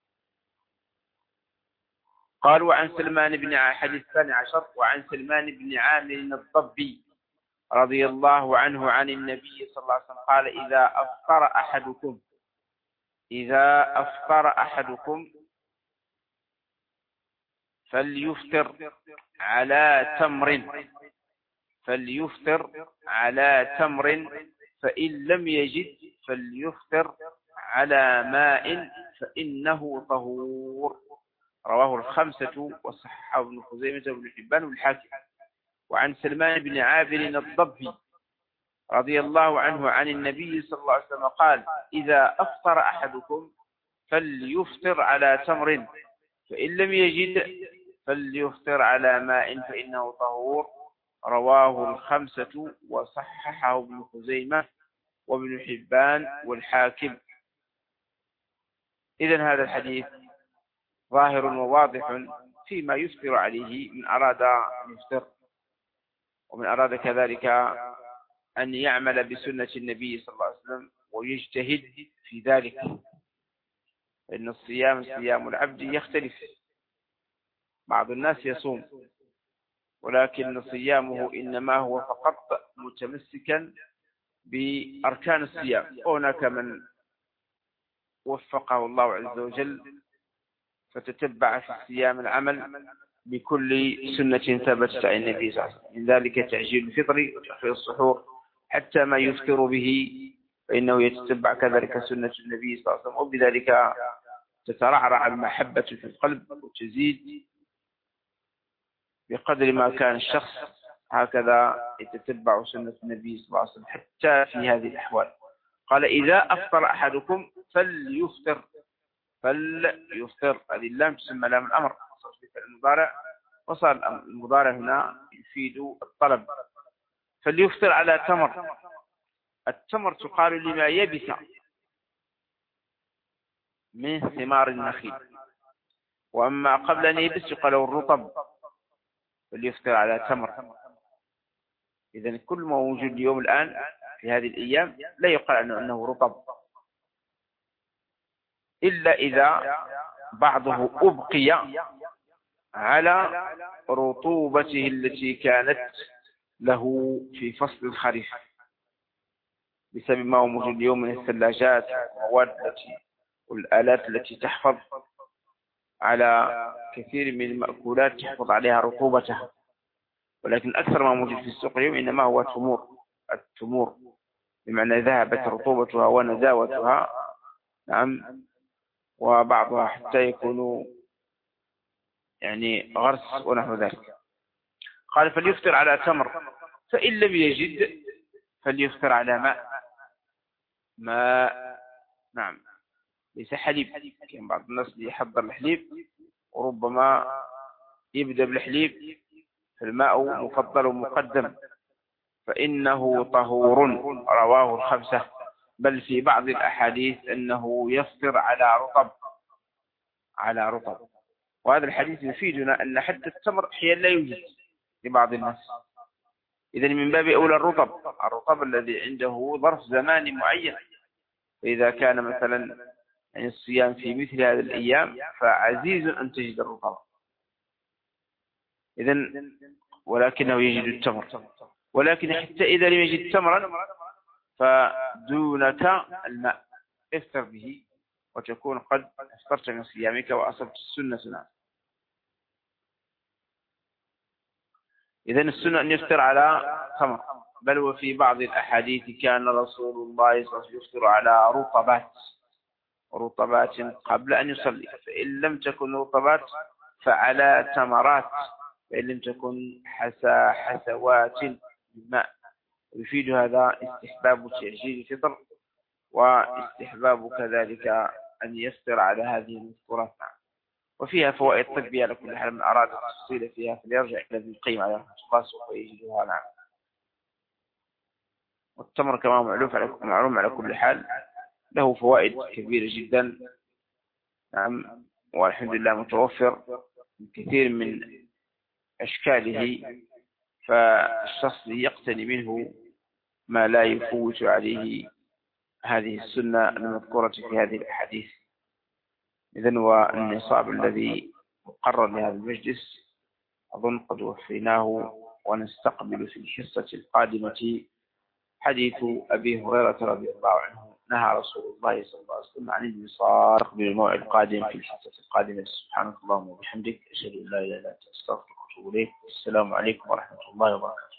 قال وعن سلمان بن حديث الثاني عشر وعن سلمان بن عامر الضبي رضي الله عنه عن النبي صلى الله عليه وسلم قال إذا أفطر أحدكم إذا أفطر أحدكم فليفطر على تمر فليفطر على تمر فإن لم يجد فليفطر على ماء فإنه طهور. رواه الخمسة وصححه ابن خزيمة وابن حبان والحاكم. وعن سلمان بن عامر الضبي رضي الله عنه عن النبي صلى الله عليه وسلم قال إذا أفطر أحدكم فليفطر على تمر فإن لم يجد فليفطر على ماء فإنه طهور. رواه الخمسة وصححه ابن خزيمة وابن حبان والحاكم. إذن هذا الحديث ظاهر وواضح فيما يفطر عليه من أراد أن يفطر، ومن أراد كذلك أن يعمل بسنة النبي صلى الله عليه وسلم ويجتهد في ذلك، فإن الصيام صيام العبد يختلف. بعض الناس يصوم ولكن صيامه إنما هو فقط متمسكا بأركان الصيام، هناك من وفقه الله عز وجل فتتبع في الصيام العمل بكل سنة ثبتت عن النبي صلى الله عليه وسلم، من ذلك تعجيل الفطر وتأخير السحور حتى ما يفطر به فإنه يتتبع كذلك سنة النبي صلى الله عليه وسلم، وبذلك تترعرع المحبة في القلب وتزيد بقدر ما كان الشخص هكذا يتتبع سنة النبي صلى الله عليه وسلم حتى في هذه الأحوال. قال إذا أفطر أحدكم فليفطر فليفطر هذه اللام تسمى لام الأمر المضارع، وصار المضارع هنا يفيد الطلب. فليفطر على تمر، التمر تقال لما يبس من ثمار النخيل، وأما قبل أن يبس يقال الرطب، فليفطر على تمر. إذن كل ما موجود اليوم الآن في هذه الأيام لا يقال عنه أنه رطب، إلا إذا بعضه أبقي على رطوبته التي كانت له في فصل الخريف بسبب ما هو موجود اليوم من الثلاجات والمواد التي والآلات التي تحفظ على كثير من المأكولات تحفظ عليها رطوبتها. ولكن أكثر ما موجود في السوق اليوم إنما هو التمور التمور بمعنى ذهبت رطوبتها ونزاوتها، نعم، وبعضها حتى يكون يعني غرس ونحو ذلك. قال فليفطر على تمر فإن لم يجد فليفطر على ماء ماء نعم ليس حليب، كان بعض الناس اللي يحضر الحليب وربما يبدأ بالحليب، فالماء مفضل ومقدم فإنه طهور. رواه الخمسة، بل في بعض الأحاديث أنه يفطر على رطب على رطب وهذا الحديث يفيدنا أن حتى التمر أحيانا لا يوجد لبعض الناس. إذن من باب أولى الرطب الرطب الذي عنده ظرف زمان معين، فإذا كان مثلا يعني الصيام في مثل هذه الأيام فعزيز أن تجد الرطب. إذن ولكنه يجد التمر، ولكن حتى إذا لم يجد تمرا فدونك الماء افطر به وتكون قد افطرت من صيامك وأصبت السنة. نعم. إذن السنة أن يفطر على تمر، بل وفي بعض الأحاديث كان رسول الله صلى الله عليه وسلم يفطر على رطبات رطبات قبل أن يصلي، فإن لم تكن رطبات فعلى تمرات، فإن لم تكن حسا حسوات الماء. يفيد هذا استحباب تعجيل الفطر واستحباب كذلك أن يفطر على هذه المذكورات. نعم. وفيها فوائد طبية على كل حال، من أراد التفصيل فيها فليرجع إلى ابن القيم على رحمة الله سوف يجدها. نعم. والتمر كما معلوم على معلوم على كل حال له فوائد كبيرة جدا. نعم. والحمد لله متوفر كثير من أشكاله، فالشخص يقتني منه ما لا يفوت عليه هذه السنة المذكورة في هذه الأحاديث. إذن والنصاب الذي مقرر لهذا المجلس أظن قد وفيناه، ونستقبل في الحصة القادمة حديث أبي هريرة رضي الله عنه نهى رسول الله صلى الله عليه وسلم عن الوصال. نستقبل الموعد القادم في الحصة القادمة. سبحانك اللهم وبحمدك، أشهد أن لا إله إلا أنت، أستغفرك وأتوب إليك. السلام عليكم ورحمة الله وبركاته.